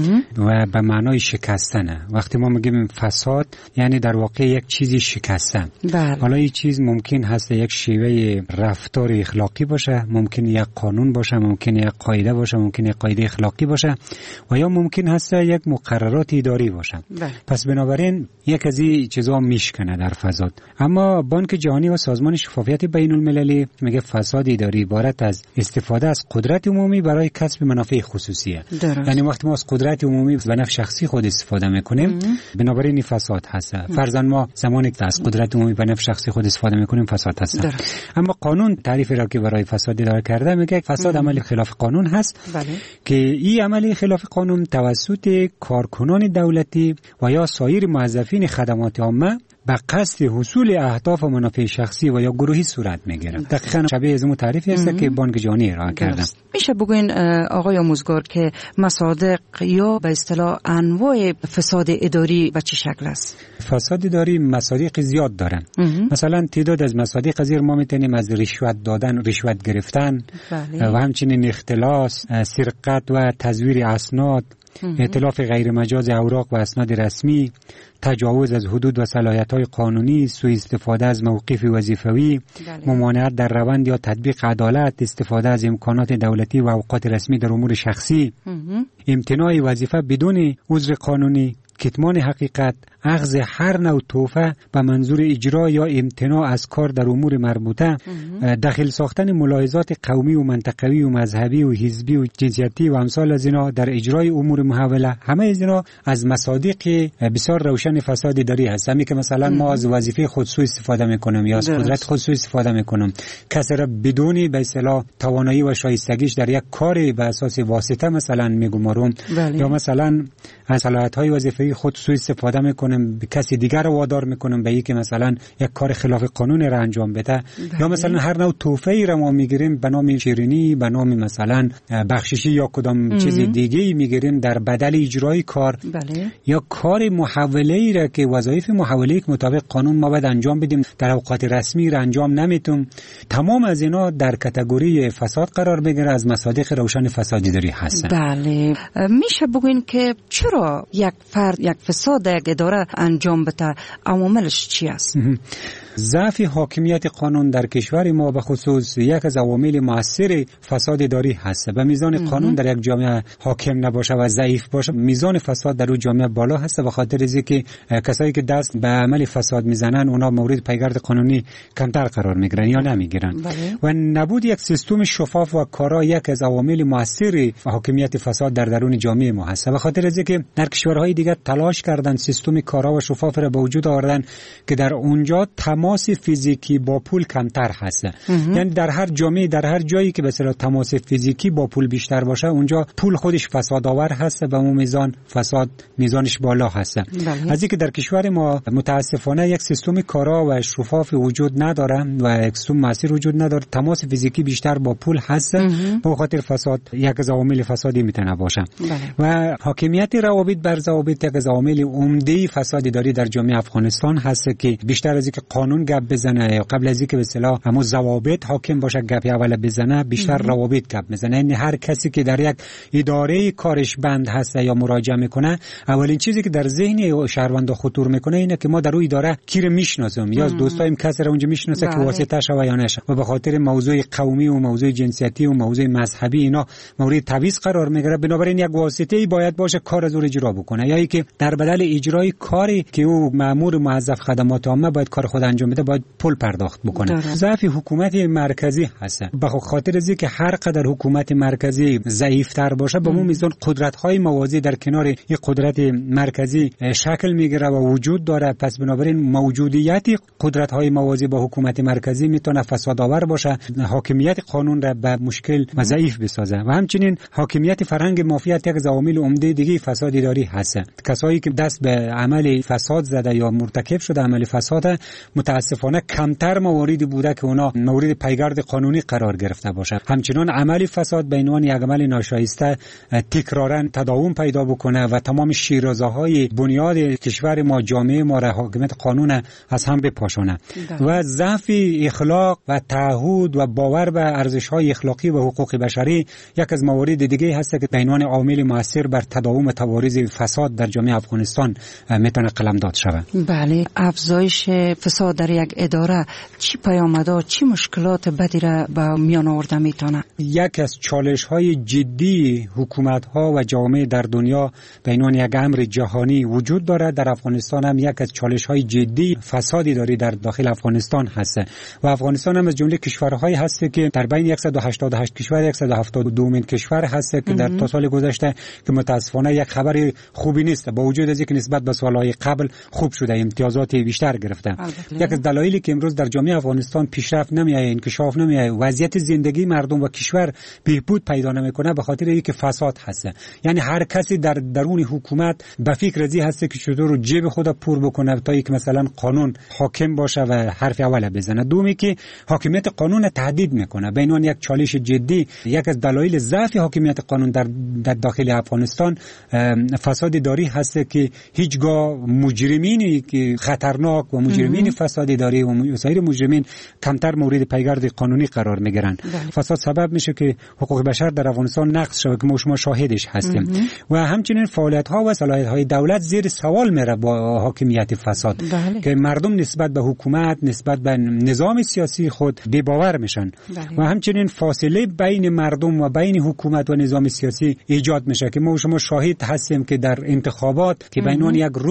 و به معنای شکستنه. وقتی ما میگیم فساد یعنی در واقع یک چیزی شکستن. بله. حالا این چیز ممکن هست یک شیوه رفتار اخلاقی باشه، ممکن یک قانون باشه، ممکن یک قاعده باشه، ممکن یک قاعده اخلاقی باشه و یا ممکن هست یک مقررات اداری باشه. بله. پس بنابراین یک از این چیزا میشکنه در فساد. اما بانک جهانی و سازمان شفافیت بین المللی میگه فساد اداری عبارت از استفاده از قدرت عمومی برای کسب منافع خصوصیه. یعنی وقتی ما از قدرت عمومی به نفع شخصی خود استفاده میکنیم بنابراین فساد هست. فرضاً ما زمانی که از قدرت عمومی به نفع شخصی خود استفاده میکنیم فساد هست. درست. اما قانون تعریفی را که برای فساد اداره کرده میگه فساد عمل خلاف قانون هست. بله. که این عمل خلاف قانون توسط کارکنان دولتی و یا سایر موظفین خدمات عامه به قصد حصول اهداف و منافع شخصی و یا گروهی صورت میگیره. دقیقاً شبیه از اون تعریفی است که بانک جهانی ارائه کرده. میشه بگوین آقای آموزگار که مصادیق یا به اصطلاح انواع فساد اداری به چه شکل است؟ فساد اداری مصادیق زیاد دارن. مثلا تعداد از مصادیق از ما میتونیم از رشوت دادن، رشوت گرفتن، بله. و همچنین اختلاس، سرقت و تزویر اسناد، ائتلاف غیر مجاز اوراق و اسناد رسمی، تجاوز از حدود و صلاحیت‌های قانونی، سوء استفاده از موقف وظیفوی، بله. ممانعت در روند یا تطبیق عدالت، استفاده از امکانات دولتی و اوقات رسمی در امور شخصی، امتناع وظیفه بدون عذر قانونی، کتمان حقیقت، اخذ هر نوع توفه به منظور اجرا یا امتناع از کار در امور مربوطه، داخل ساختن ملاحظات قومی و منطقوی و مذهبی و حزبی و جنسیتی و امثال از اینا در اجرای امور محوله، همه از اینا از مصادیق بسیار روشن فساد اداری هست. همین که مثلا ما از وظیفه خود سوء استفاده میکنیم یا از قدرت خود سوء استفاده میکنیم، کسی را بدون به اصطلاح توانایی و شایستگیش در یک کار به اساس واسطه مثلا میگمارم، یا مثلا از صلاحیت‌های وظیفه‌ای خود سوء استفاده میکنیم، کسی دیگر رو وادار میکنیم به اینکه مثلا یک کار خلاف قانون را انجام بده، یا مثلا هر نوع توفیقی را ما میگیریم به نام شیرینی، به نام مثلا بخششی یا کدام چیز دیگه‌ای میگیریم در بدل اجرای کار. بله. یا کار محوله‌ای را که وظایف محوله‌ای که مطابق قانون ما باید انجام بدیم در اوقات رسمی را انجام نمیتیم. تمام از اینا در کاتگوری فساد قرار بگیره، از مصادیق روشن فسادی داری هست. بله. میشه بگوین که چرا یک فرد یک فساد یک اداره انجام بده، عواملش چی است؟ ضعف حاکمیت قانون در کشور ما به خصوص یک از عوامل مؤثر فساد اداری هست. به میزان قانون در یک جامعه حاکم نباشه و ضعیف باشه، میزان فساد در اون جامعه بالا هست. به خاطر اینکه کسایی که دست به عمل فساد میزنن اونا مورد پیگرد قانونی کمتر قرار میگیرن یا نمیگیرن. و نبود یک سیستم شفاف و کارا یک از عوامل مؤثر حاکمیت فساد در درون جامعه ما هست. به خاطر اینکه در کشورهای دیگه تلاش کردن سیستم کارا و شفاف را به وجود آوردن که در اونجا تماس فیزیکی با پول کمتر هست. یعنی در هر جامعه، در هر جایی که به اصطلاح تماس فیزیکی با پول بیشتر باشه، اونجا پول خودش فسادآور هست و اون میزان فساد میزانش بالا هست. از اینکه در کشور ما متاسفانه یک سیستم کارا و شفاف وجود نداره و یک سیستم مؤثر وجود نداره، تماس فیزیکی بیشتر با پول هست، به خاطر فساد یک از عوامل فسادی میتونه باشه. و حاکمیت روابط بر ضوابط یک از عوامل عمده فساد اداری در جامعه افغانستان هست که بیشتر از اینکه قانون گپ بزنه یا قبل از اینکه به اصطلاح همون ضوابط حاکم باشه گپ اول بزنه، بیشتر روابط گپ بزنه. یعنی هر کسی که در یک اداره کارش بند هست یا مراجعه میکنه، اولین چیزی که در ذهن شهروند خطور میکنه اینه که ما در اون اداره کی رو میشناسیم یا از دوستایم کسی رو اونجا میشناسه که واسطه شوه یا نشه، و به خاطر موضوع قومی و موضوع جنسیتی و موضوع مذهبی اینا مورد تبعیض قرار میگیره. بنابراین یک واسطه‌ای باید باشه کار از اون اجرا بکنه، یا اینکه در بدل اجرای کاری که او مأمور موظف خدمات عامه باید کار خود انجام بده باید پول پرداخت بکنه. ضعف حکومت مرکزی هست. به خاطر از اینکه هر قدر حکومت مرکزی ضعیف‌تر باشه، به اون میزان قدرت‌های موازی در کنار این قدرت مرکزی شکل میگیره و وجود داره. پس بنابراین موجودیت قدرت‌های موازی با حکومت مرکزی میتونه فسادآور باشه، حاکمیت قانون را به مشکل و ضعیف بسازه. و همچنین حاکمیت فرهنگ مافیات یک از عوامل عمده دیگه فساد اداری هست. کسایی که دست به عمل فساد زده یا مرتکب شده عمل فساد، متاسفانه کمتر مواردی بوده که اونا مورد پیگرد قانونی قرار گرفته باشه. همچنان عمل فساد به عنوان یک عمل ناشایسته تکرارا تداوم پیدا بکنه و تمام شیرازه‌های بنیاد کشور ما، جامعه ما را، حاکمیت قانون از هم بپاشونه. و ضعف اخلاق و تعهد و باور به ارزش‌های اخلاقی و حقوق بشری یک از موارد دیگه هست که به عنوان عامل مؤثر بر تداوم تواریز فساد در جامعه افغانستان میتونه قلمداد شود. بله، افزایش فساد در یک اداره چی پیامدها، چی مشکلات بدی را به میان آورده میتونه؟ یک از چالش‌های جدی حکومت‌ها و جامعه در دنیا به عنوان یک امر جهانی وجود داره. در افغانستان هم یک از چالش‌های جدی فسادی داری در داخل افغانستان هست و افغانستان هم از جمله کشورهایی هست که در بین صد و هشتاد و هشت کشور صد و هفتاد و دو مین کشور هست که در تا سال گذشته که متاسفانه یک خبر خوبی نیست، با وجود از اینکه نسبت به سال‌های قبل خوب شده، امتیازات بیشتر گرفته. یک از دلایلی که امروز در جامعه افغانستان پیشرفت نمی‌آید، انکشاف نمی‌آید، وضعیت زندگی مردم و کشور بهبود پیدا نمی‌کنه، به خاطر اینکه فساد هست. یعنی هر کسی در درون حکومت به فکر ازی هست که چطور جیب خود پر بکنه تا اینکه مثلا قانون حاکم باشه و حرف اول بزنه. دومی که حاکمیت قانون تهدید میکنه، به عنوان یک چالش جدی. یک از دلایل ضعف حاکمیت قانون در در داخل افغانستان فساد اداری هست که هیچگاه مجرمینی که خطرناک و مجرمین فساد اداری و سایر مجرمین کمتر مورد پیگرد قانونی قرار میگیرن. فساد سبب میشه که حقوق بشر در افغانستان نقض شود که ما شما شاهدش هستیم. و همچنین فعالیت ها و صلاحیت های دولت زیر سوال میره با حاکمیت فساد. بله. که مردم نسبت به حکومت، نسبت به نظام سیاسی خود بی‌باور میشن. بله. و همچنین فاصله بین مردم و بین حکومت و نظام سیاسی ایجاد میشه که ما شما شاهد هستیم که در انتخابات که به عنوان یک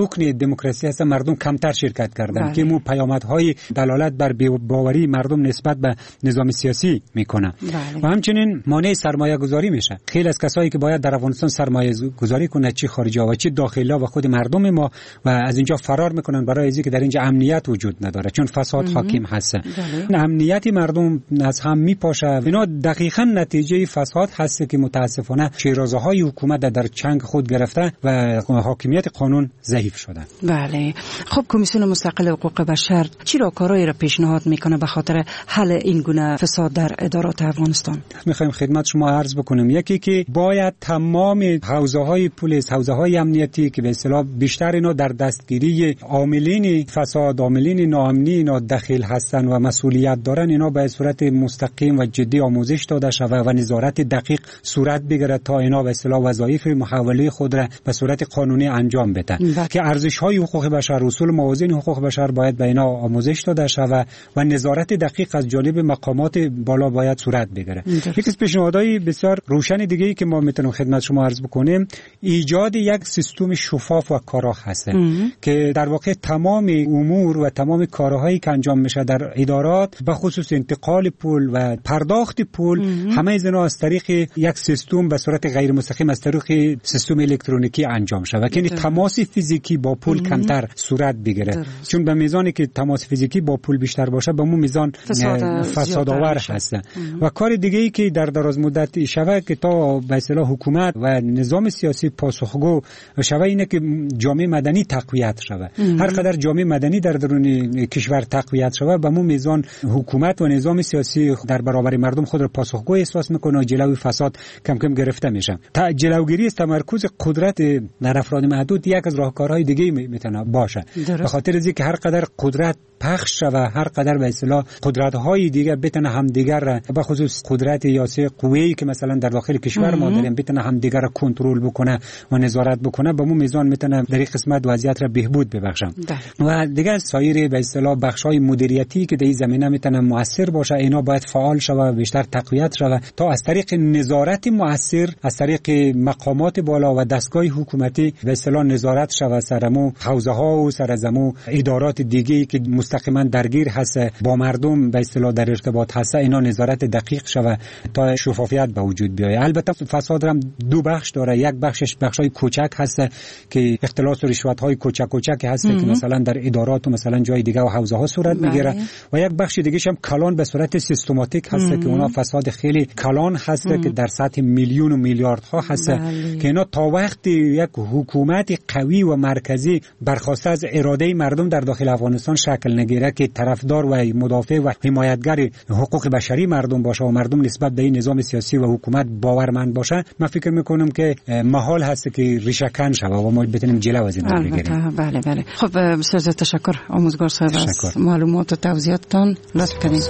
رکن دموکراسی هست مردم کمتر شرکت کردن که مو پیامدهای دلالت بر بی‌باوری مردم نسبت به نظام سیاسی میکنه و همچنین مانع سرمایه گذاری میشه. خیلی از کسایی که باید در افغانستان سرمایه گذاری کنه چه خارجی ها و چه داخلی و خود مردم ما و از اینجا فرار میکنن برای اینکه در اینجا امنیت وجود نداره چون فساد حاکم هست. امنیت مردم از هم میپاشه. اینا دقیقاً نتیجه فساد هست که متاسفانه شیرازه‌های حکومت در چنگ خود گرفته و حاکمیت قانون ضعیف شده. بله. خب کمیسیون مستقل حقوق بشر چی راهکارهایی را پیشنهاد میکنه به خاطر حل این گونه فساد در ادارات افغانستان؟ میخوایم خدمت شما عرض بکنیم یکی که باید تمام حوزه‌های پلیس، حوزه‌های امنیتی که به اصطلاح بیشتر اینا در دستگیری عاملین فساد، عاملین ناامنی اینا دخیل هستن و مسئولیت دارن، اینا به صورت مستقیم و جدی آموزش داده شود و نظارت دقیق صورت بگیرد تا اینا به اصطلاح وظایف محوله خود را به صورت قانونی انجام بدن که ارزش‌های حقوق بشر، اصول موازین حقوق بشر باید به اینا آموزش داده شود و نظارت دقیق از جانب مقامات بالا باید صورت بگیره. یکی از پیشنهادهای بسیار روشن دیگه ای که ما میتونیم خدمت شما عرض بکنیم ایجاد یک سیستم شفاف و کارا هست که در واقع تمام امور و تمام کارهایی که انجام میشه در ادارات به خصوص انتقال پول و پرداخت پول همه از اینا از طریق یک سیستم به صورت غیر مستقیم از طریق سیستم الکترونیکی انجام شود که تماس فیزیکی با پول کمتر صورت بگیره چون به میزانی که تماس فیزیکی با پول بیشتر باشه به اون میزان فساد فسادآور هست. و کار دیگه ای که در دراز مدت شود که تا به اصطلاح حکومت و نظام سیاسی پاسخگو شود اینه که جامعه مدنی تقویت شود. هر قدر جامعه مدنی در درون کشور تقویت شود به اون میزان حکومت و نظام سیاسی در برابر مردم خود را پاسخگو احساس میکنه و جلوی فساد کم کم گرفته میشه. تا جلوگیری از تمرکز قدرت در افراد محدود یک از راهکارهای دیگه میتونه باشه. به خاطر از اینکه هر قدر قدرت پخش شود هر قدر به اصطلاح قدرت‌های دیگه بتونه همدیگر را به خصوص قدرت یاسه قویی که مثلا در داخل کشور ما داریم بتونه همدیگر را کنترل بکنه و نظارت بکنه به اون میزان میتونه در این قسمت وضعیت را بهبود ببخشه. و دیگه سایر به اصطلاح بخش‌های مدیریتی که در این زمینه میتونه موثر باشه اینا باید فعال شود بیشتر تقویت شود تا از طریق نظارت موثر از طریق مقامات بالا و دستگاه حکومتی به اصطلاح نظارت شود سرمو حوزه‌ها و سرزمو ادارات دیگه‌ای که مستقیما درگیر هست با مردم به اصطلاح در ارتباط هست اینا نظارت دقیق شود تا شفافیت به وجود بیاید. البته فساد هم دو بخش داره. یک بخشش بخشای کوچک هست که اختلاس و رشوت‌های کوچک کوچک هست که مثلا در ادارات و مثلا جای دیگه و حوزه‌ها صورت میگیره و یک بخش دیگه هم کلان به صورت سیستماتیک هست که اونا فساد خیلی کلان هست که در سطح میلیون و میلیاردها هست بله. که اینا تا وقتی یک حکومت قوی و مرکزی برخواسته از اراده مردم در داخل افغانستان شکل نگیره که طرفدار و مدافع و حمایتگر حقوق بشری مردم باشه و مردم نسبت به این نظام سیاسی و حکومت باورمند باشه من فکر میکنم که محال هست که ریشه کن شود و ما بتونیم جلو از این بگیریم. بله بله. خب بسیار تشکر آموزگار صاحب از معلومات و توضیحاتتان. لطف کنید.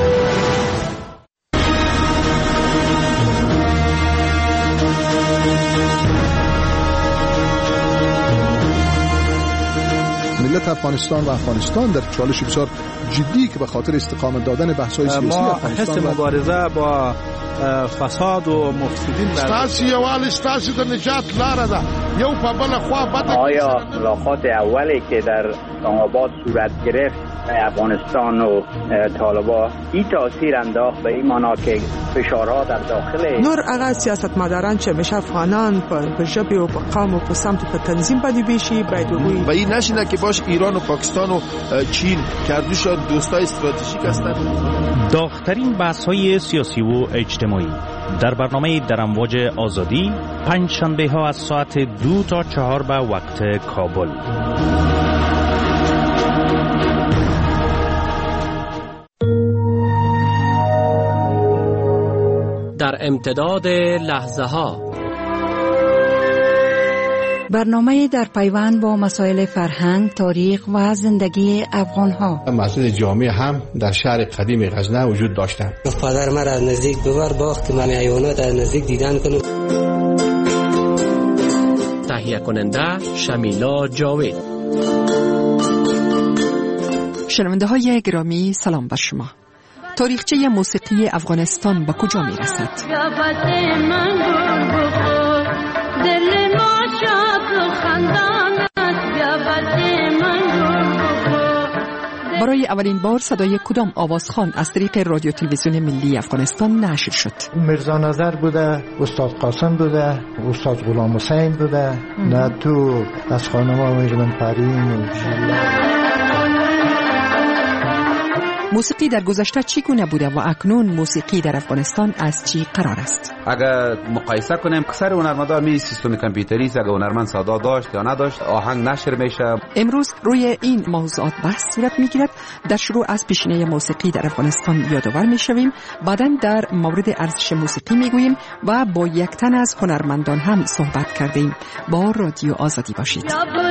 ملت افغانستان و افغانستان در چالش بسیار جدی که به خاطر استقامت دادن بحث‌های سیاسی افغانستان ما حس مبارزه با فساد و مفسدین ستاسي یوال ستاسي د نجات لار ده یو په بل خوا بد. آیا ملاقات اولی که در اسلام آباد صورت گرفت افغانستان و طالبان این تاثیر انداخت به این معنا که فشارها در داخل نور هغه سیاستمداران چې مشه افغانان په ژبه او په قوم او په سمت په تنظیم باندې بشي باید وي و این نشینه که باش ایران و پاکستان و چین کردوش دوستای استراتژیک هستند. داغ‌ترین بحث‌های سیاسی و اجتماعی در برنامه در امواج آزادی پنج شنبه ها از ساعت دو تا چهار به وقت کابل. در امتداد لحظه ها برنامه در پیوند با مسائل فرهنگ، تاریخ و زندگی افغان ها. مسجد جامع هم در شهر قدیم غزنه وجود داشتند. پدر من از نزدیک ببر باخت من حیوانات از نزدیک دیدن کنم. تهیه کننده شمیلا جاوید. شنونده های گرامی سلام بر شما. تاریخچه موسیقی افغانستان به کجا می رسد؟ برای اولین بار صدای کدام آوازخوان از طریق رادیو تلویزیون ملی افغانستان نشر شد؟ میرزا نظر بوده، استاد قاسم بوده، استاد غلام حسین بوده، نه تو از خانم میرمن پروین و موسیقی در گذشته چگونه بوده و اکنون موسیقی در افغانستان از چی قرار است؟ اگر مقایسه کنیم اکثر هنرمندان می سیستم کامپیوتری است، اگر هنرمند صدا داشت یا نداشت آهنگ نشر میشه. امروز روی این موضوعات بحث صورت میگیرد. در شروع از پیشینه موسیقی در افغانستان یادآور میشویم، بعداً در مورد ارزش موسیقی میگوییم و با یک تن از هنرمندان هم صحبت کردیم. با رادیو آزادی باشید.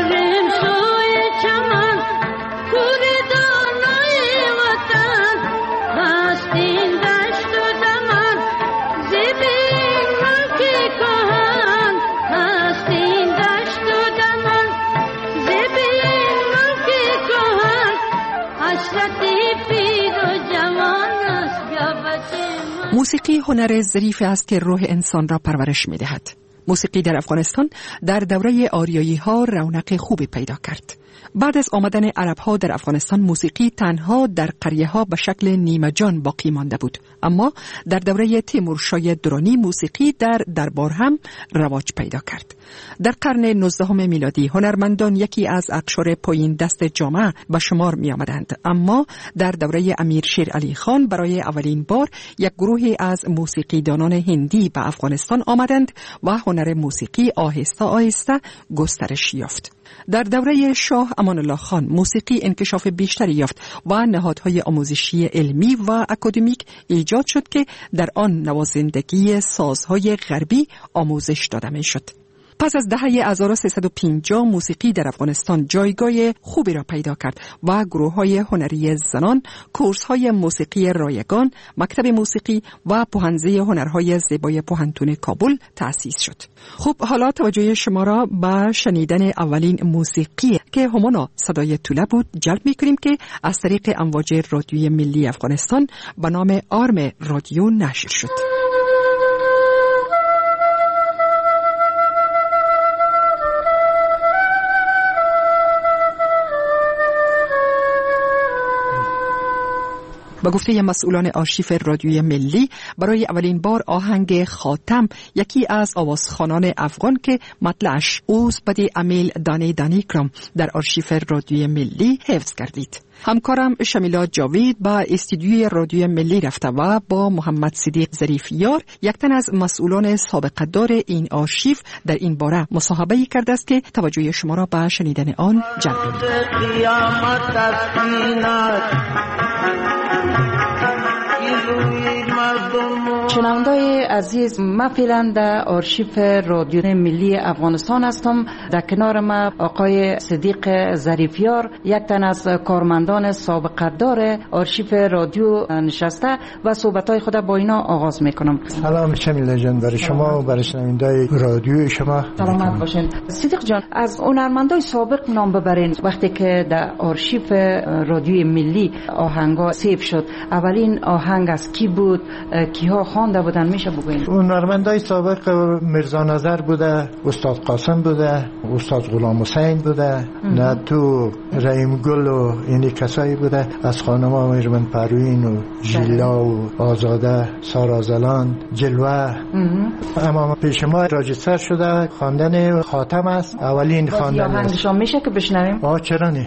موسیقی هنر ظریفی است که روح انسان را پرورش می دهد. موسیقی در افغانستان در دوره آریایی ها رونق خوبی پیدا کرد. بعد از آمدن عرب ها در افغانستان موسیقی تنها در قریه ها به شکل نیمه جان باقی مانده بود، اما در دوره تیمورشاه درانی موسیقی در دربار هم رواج پیدا کرد. در قرن نوزدهم میلادی هنرمندان یکی از اقشار پایین دست جامعه به شمار می آمدند، اما در دوره امیر شیر علی خان برای اولین بار یک گروهی از موسیقیدانان هندی به افغانستان آمدند و هنر موسیقی آهسته آهسته گسترش یافت. در دوره شاه امان الله خان موسیقی انکشاف بیشتری یافت و نهادهای آموزشی علمی و اکادمیک ایجاد شد که در آن نوازندگی سازهای غربی آموزش داده می شد. پس از دهه هزار و سیصد و پنجاه موسیقی در افغانستان جایگاه خوبی را پیدا کرد و گروه‌های هنری زنان، کورس‌های موسیقی رایگان، مکتب موسیقی و پوهنځی هنرهای زیبای پوهنتون کابل تأسیس شد. خب حالا توجه شما را به شنیدن اولین موسیقی که همانا صدای توله بود جلب می‌کنیم که از طریق امواج رادیوی ملی افغانستان به نام آرم رادیو نشر شد. با گفته مسئولان آرشیف رادیوی ملی برای اولین بار آهنگ خاتم یکی از آوازخوانان افغان که مطلعش اوز بدی امیل دانی دانی کرم در آرشیف رادیوی ملی حفظ کردید. همکارم شمیلا جاوید با استودیوی رادیوی ملی رفته و با محمد صدیق ظریفیار یک تن از مسئولان سابقه دار این آرشیف در این باره مصاحبه کرده است که توجه شما را به شنیدن آن جلب می‌کنیم. شنوندای عزیز، ما فعلا در آرشیف رادیو ملی افغانستان هستم. در کنار ما آقای صدیق ظریفیار، یک تن از کارمندان سابقه دار آرشیف رادیو نشسته و صحبت‌های خود با اینا آغاز میکنم. سلام شمیلا جان، برای شما و برای شنوندای رادیو شما. سلامت باشین. صدیق جان، از هنرمندای سابق نام ببرین. وقتی که در آرشیف رادیو ملی آهنگا سیو شد، اولین آهنگ از کی بود؟ کیها خوانده بودن؟ میشه بگوین؟ هنرمندای سابق میرزا نظر بوده، استاد قاسم بوده، استاد غلام حسین بوده، نه تو رحیم گل و اینی کسایی بوده، از خانم میرمن پروین و ژیلا و آزاده، سارا زلان، جلوه. اما پیش ما راجستر شده خواندن خاتم است. اولین خواندن است. آهنگشون میشه که بشنویم؟ آه چرا نه.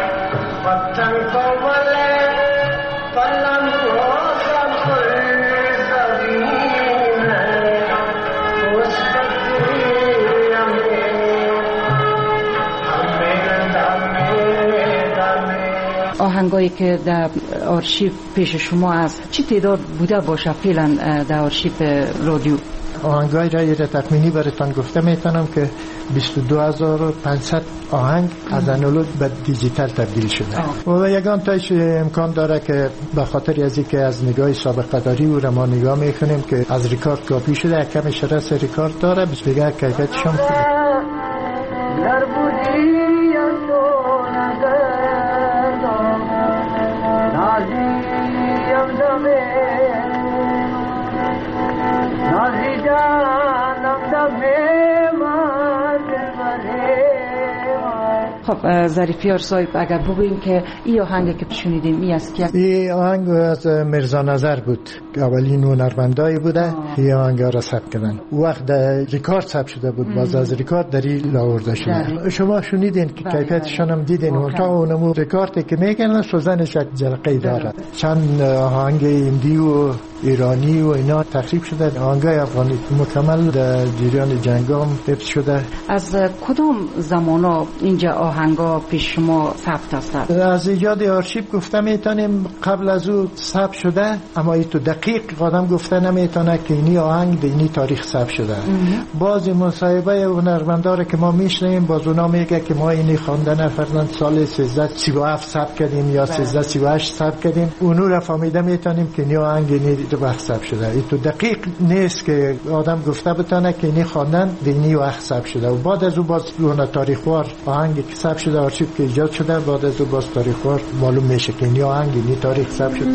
آهنگایی که در آرشیف پیش شما است چی تعداد بوده باشه فعلا در آرشیف رادیو؟ آهنگای را یه تخمینی براتون گفته میتونم که بیست و دو هزار و پانصد آهنگ از آنالوگ به دیجیتال تبدیل شده آه. و یگان تایش امکان داره که به خاطر از اینکه از نگاه سابقه داری او را ما نگاه میکنیم که از ریکارد کاپی شده، کمی شرس ریکارد داره، بس بگه کیفیتش هم خوبه. خب ظریفیار صاحب اگر بگوییم که این آهنگی که شنیدیم این از کی است؟ این آهنگ از مرزا نظر بود، اولین هنرمندایی بوده این آهنگ را ثبت کردن. وقت در ریکارد ثبت شده بود، باز از ریکارد در این آورده شده. شما شنیدین که کیفیتشان هم دیدین، اونتا اونمو ریکاردی که میکنن سوزنش یک جلقه دارد. چند آهنگ هندی و ایرانی و اینا تخریب شده، آهنگای افغانی مکمل در جریان جنگ هم حفظ شده. از کدام زمانا اینجا آهنگا پیش شما ثبت هستند؟ از ایجاد آرشیو گفته میتونیم قبل از او ثبت شده، اما ای تو دقیق آدم گفته نمیتونه که اینی آهنگ اینی تاریخ ثبت شده. بعضی مصاحبه هنرمندا که ما میشنیم باز اونا میگه که ما اینی خواندن فرضاً سال سیزده سی و هفت ثبت کردیم یا سیزده سی و هشت ثبت کردیم، اونو را فهمیده میتونیم که اینی آهنگ اینی وقت ثبت شده. ای تو دقیق نیست که آدم گفته بتونه که اینی خواندن اینی وقت ثبت شده. و بعد از او باز اون تاریخوار آهنگی که ثبت شده آرشیو که ایجاد شده، بعد از او باز تاریخوار معلوم میشه که اینی آهنگ اینی تاریخ ثبت شده.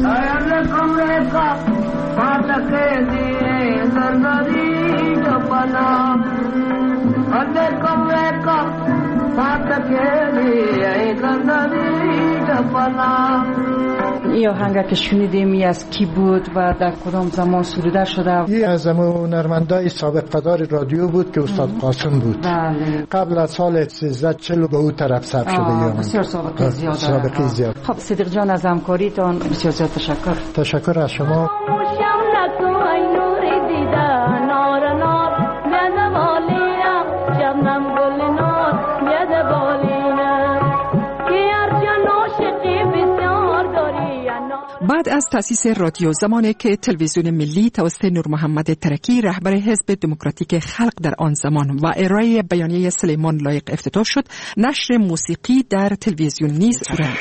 این آهنگ که شنیدیم این از کی بود و در کدام زمان سروده شده؟ این از هنرمندای سابق قدار رادیو بود که استاد قاسم بود. بله. قبل از سال سیزده چهل به اون طرف ثبت شده. بسیار سابقه زیاد. سابقه زیاد. خب صدیق جان از همکاریتان بسیار زیاد تشکر. تشکر از شما. بعد از تأسیس رادیو زمانی که تلویزیون ملی توسط نور محمد ترکی رهبر حزب دموکراتیک خلق در آن زمان و ارائه بیانیه سلیمان لایق افتتاح شد، نشر موسیقی در تلویزیون نیز راند.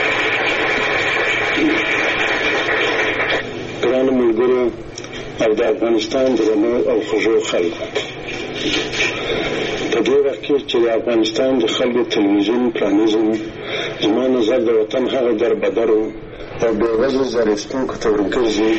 ګرانو ملګرو او د افغانستان درنو او خوږو خلکو، په دې وخت کې چې د افغانستان د خلکو تلویزیون پرانیزم، زما نظر د وطن هغه دربدرو او بېوزلو زرېښتونکو ته ورګرځي.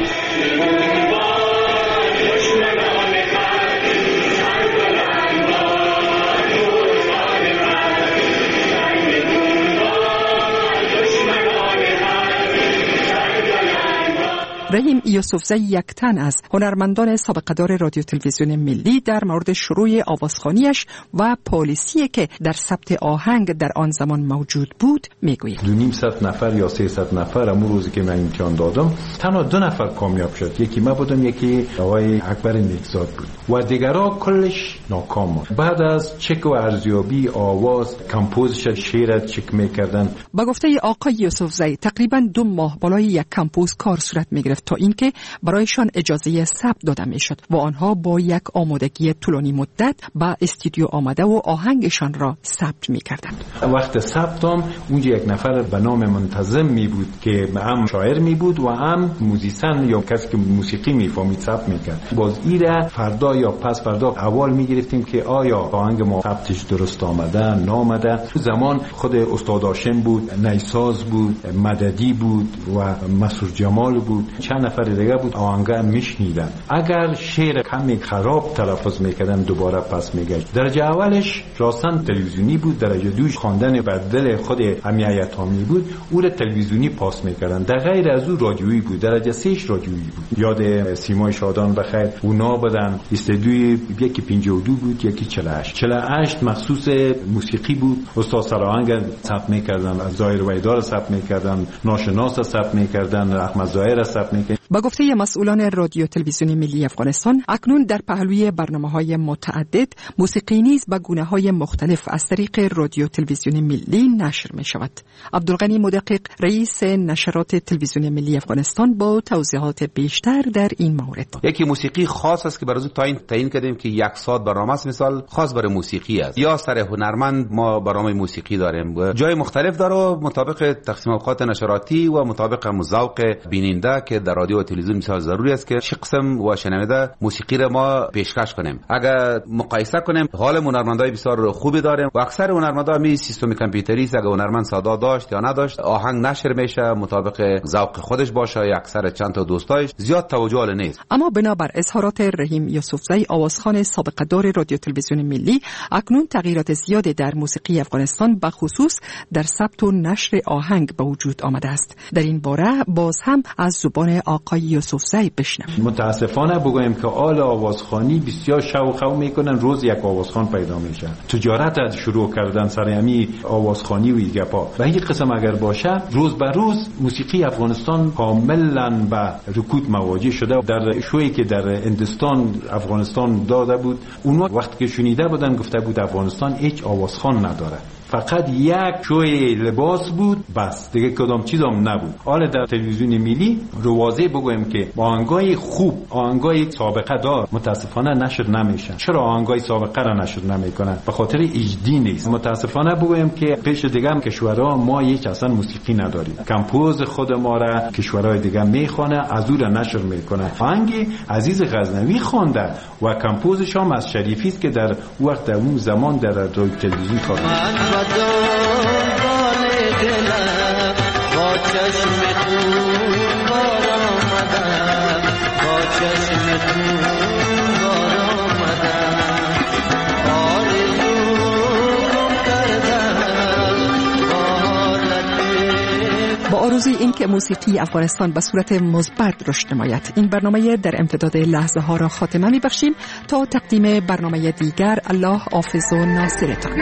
رحیم یوسفزی یک تن از هنرمندان سابقه‌دار رادیو تلویزیون ملی در مورد شروع آوازخوانیش و پالیسی که در ثبت آهنگ در آن زمان موجود بود میگوید. دو نیم صد نفر یا سیصد نفر امون روزی که من امتحان دادم تنها دو نفر کامیاب شد، یکی من بودم یکی آقای اکبر نیکزاد بود و دیگرها کلش ناکام بود. بعد از چک و ارزیابی آواز کمپوزش شعر چک میکردن. با گفته آقای یوسفزی تقریبا دو ماه بالای یک کمپوز کار صورت میگرفت تا اینکه برایشان اجازه ثبت داده میشد و آنها با یک آمادگی طولانی مدت به استودیو آمده و آهنگشان را ثبت میکردند. وقت ثبتم اونجا یک نفر به نام منتظم می بود که هم شاعر می بود و هم موزیسین یا کسی که موسیقی میفهمید ثبت میکرد. باز ایره فردا یا پس فردا اول میگرفتیم که آیا آهنگ ما ثبتش درست آمده نامده. زمان خود استاد هاشم بود، نیساز بود، مددی بود و مسعود جمال بود، چند نفر دیگه بود. آهنگا میشنیدن، اگر شعر کمی خراب تلفظ میکردن دوباره پس میگشت. درجه اولش راستن تلویزیونی بود، درجه دوش خواندن بر دل خود همی ایتامی بود، او را تلویزیونی پاس میکردن. در غیر از او رادیویی بود، درجه سهش رادیویی بود. یاد سیمای شادان بخیر اونا بدن استدیوی یکی پنجاه و دو بود یکی چهل و هشت چهل و هشت مخصوص موسیقی بود. استاد سراهنگ ثبت میکردن، ظاهر ویدار ثبت میکردن، ناشناس ثبت میکردن، احمد ظاهر ثبت میکردن. با گفته مسئولان رادیو تلویزیون ملی افغانستان اکنون در پهلوی برنامه‌های متعدد موسیقی نیز به گونه‌های مختلف از طریق رادیو تلویزیون ملی نشر می‌شود. عبدالغنی مدقق رئیس نشرات تلویزیون ملی افغانستان با توضیحات بیشتر در این مورد. یکی موسیقی خاص است که برای تعیین تعیین کردیم که یک ساعت برنامه است، مثال خاص برای موسیقی است. یا سر هنرمند ما برنامه موسیقی داریم، جای مختلف داره مطابق تقسیم اوقات نشراتی و مطابق ذوق بیننده که در رادیو و تلویزیون بسیار ضروری است که چه قسم و شنونده موسیقی را ما پیشکش کنیم. اگر مقایسه کنیم حال هنرمندای بسیار خوبی داریم و اکثر هنرمندا می سیستم کامپیوتری است. اگر هنرمند صدا داشت یا نداشت آهنگ نشر میشه مطابق ذوق خودش باشه یا اکثر چند تا دوستایش، زیاد توجه ال نیست. اما بنابر اظهارات رحیم یوسفزی آوازخوان سابقه دار رادیو تلویزیون ملی، اکنون تغییرات زیادی در موسیقی افغانستان به خصوص در ثبت و نشر آهنگ به وجود آمده است. در این باره باز هم از زبان آقای یوسفزی بشنویم. متاسفانه بگویم که آل آوازخوانی بسیار شوق و میکنن، روز یک آوازخوان پیدا میشه. تجارت از شروع کردن سر همی آوازخوانی و ایگپا و این قسم اگر باشه، روز به روز موسیقی افغانستان کاملا به رکود مواجه شده. در شویی که در هندوستان افغانستان داده بود، اون وقت که شنیده بودن گفته بود افغانستان هیچ آوازخوان نداره، فقط یک شوی لباس بود بس، دیگه کدام چیز هم نبود. حالا در تلویزیون ملی رو واضح بگویم که آهنگای خوب، آهنگای سابقه دار متاسفانه نشر نمیشن. چرا آهنگای سابقه را نشر نمیکنن؟ به خاطر اجدی نیست. متاسفانه بگویم که پیش دیگه هم کشورها ما هیچ اصلا موسیقی نداریم. کمپوز خود ما را کشورهای دیگه میخونه، از اون را نشر میکنه. آهنگ عزیز غزنوی خوانده و کمپوزش هم از شریفی است که در وقت اون زمان در رادیو تلویزیون کار می‌کرد. با آرزوی این که موسیقی افغانستان به صورت مثبت رشد نماید، این برنامه در امتداد لحظه ها را خاتمه می بخشیم تا تقدیم برنامه دیگر. الله حافظ و ناصرتان.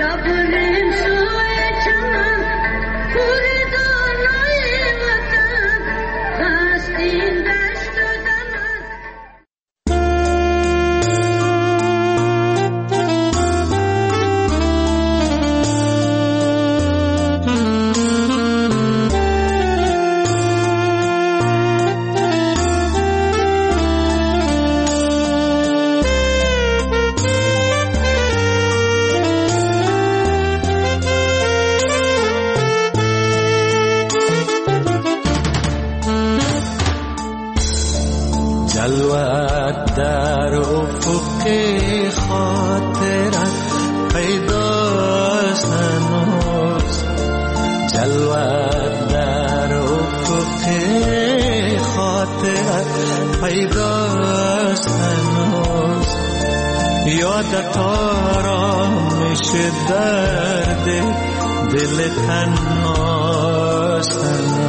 یادت آرامش درد دل تنهاست،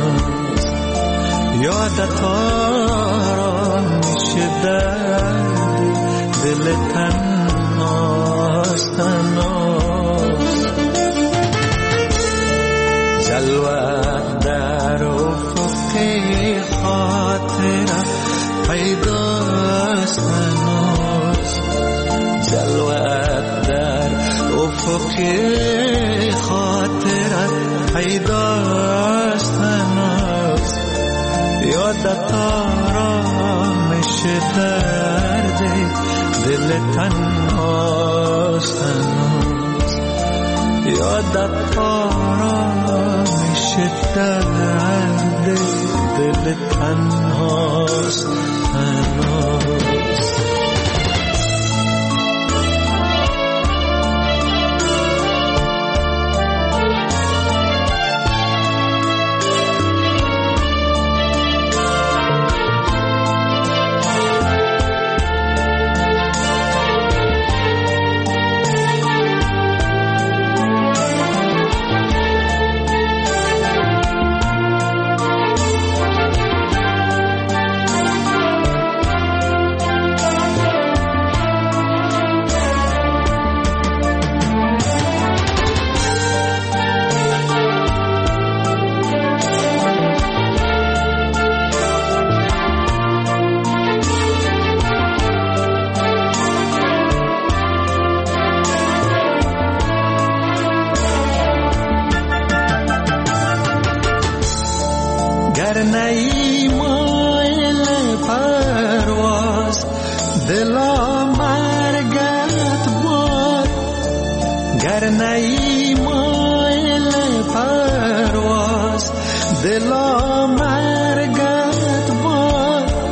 یادت آرامش درد دل تنهاست. جلوت در افق خاطرت پیداست، جلوت در افق خاطرت پیداست، یادت آرامش درد دل تنهاست، یادت آرامش درد دل تنهاست. دلا مرگت باد،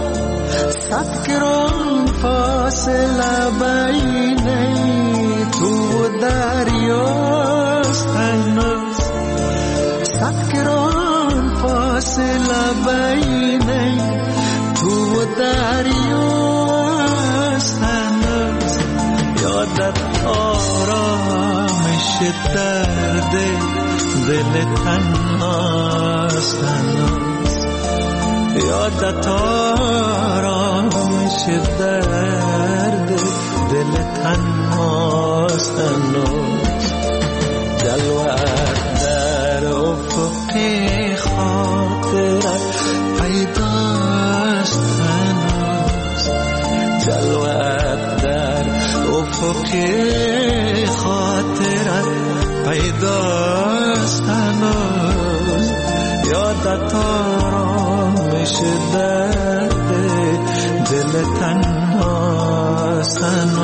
صد گران فاصله بین تو و دریاست هنوز صد گران فاصله بین تو و دریاست هنوز یادت آرامش درد دل تنهاست هنوز یادت آرامش درد دل تنهاست هنوز جلوت در افق خاطرت پیداست هنوز جلوت در افق خاطرت پیداست هنوز یادت آرامش درد دل تنهاست هنوز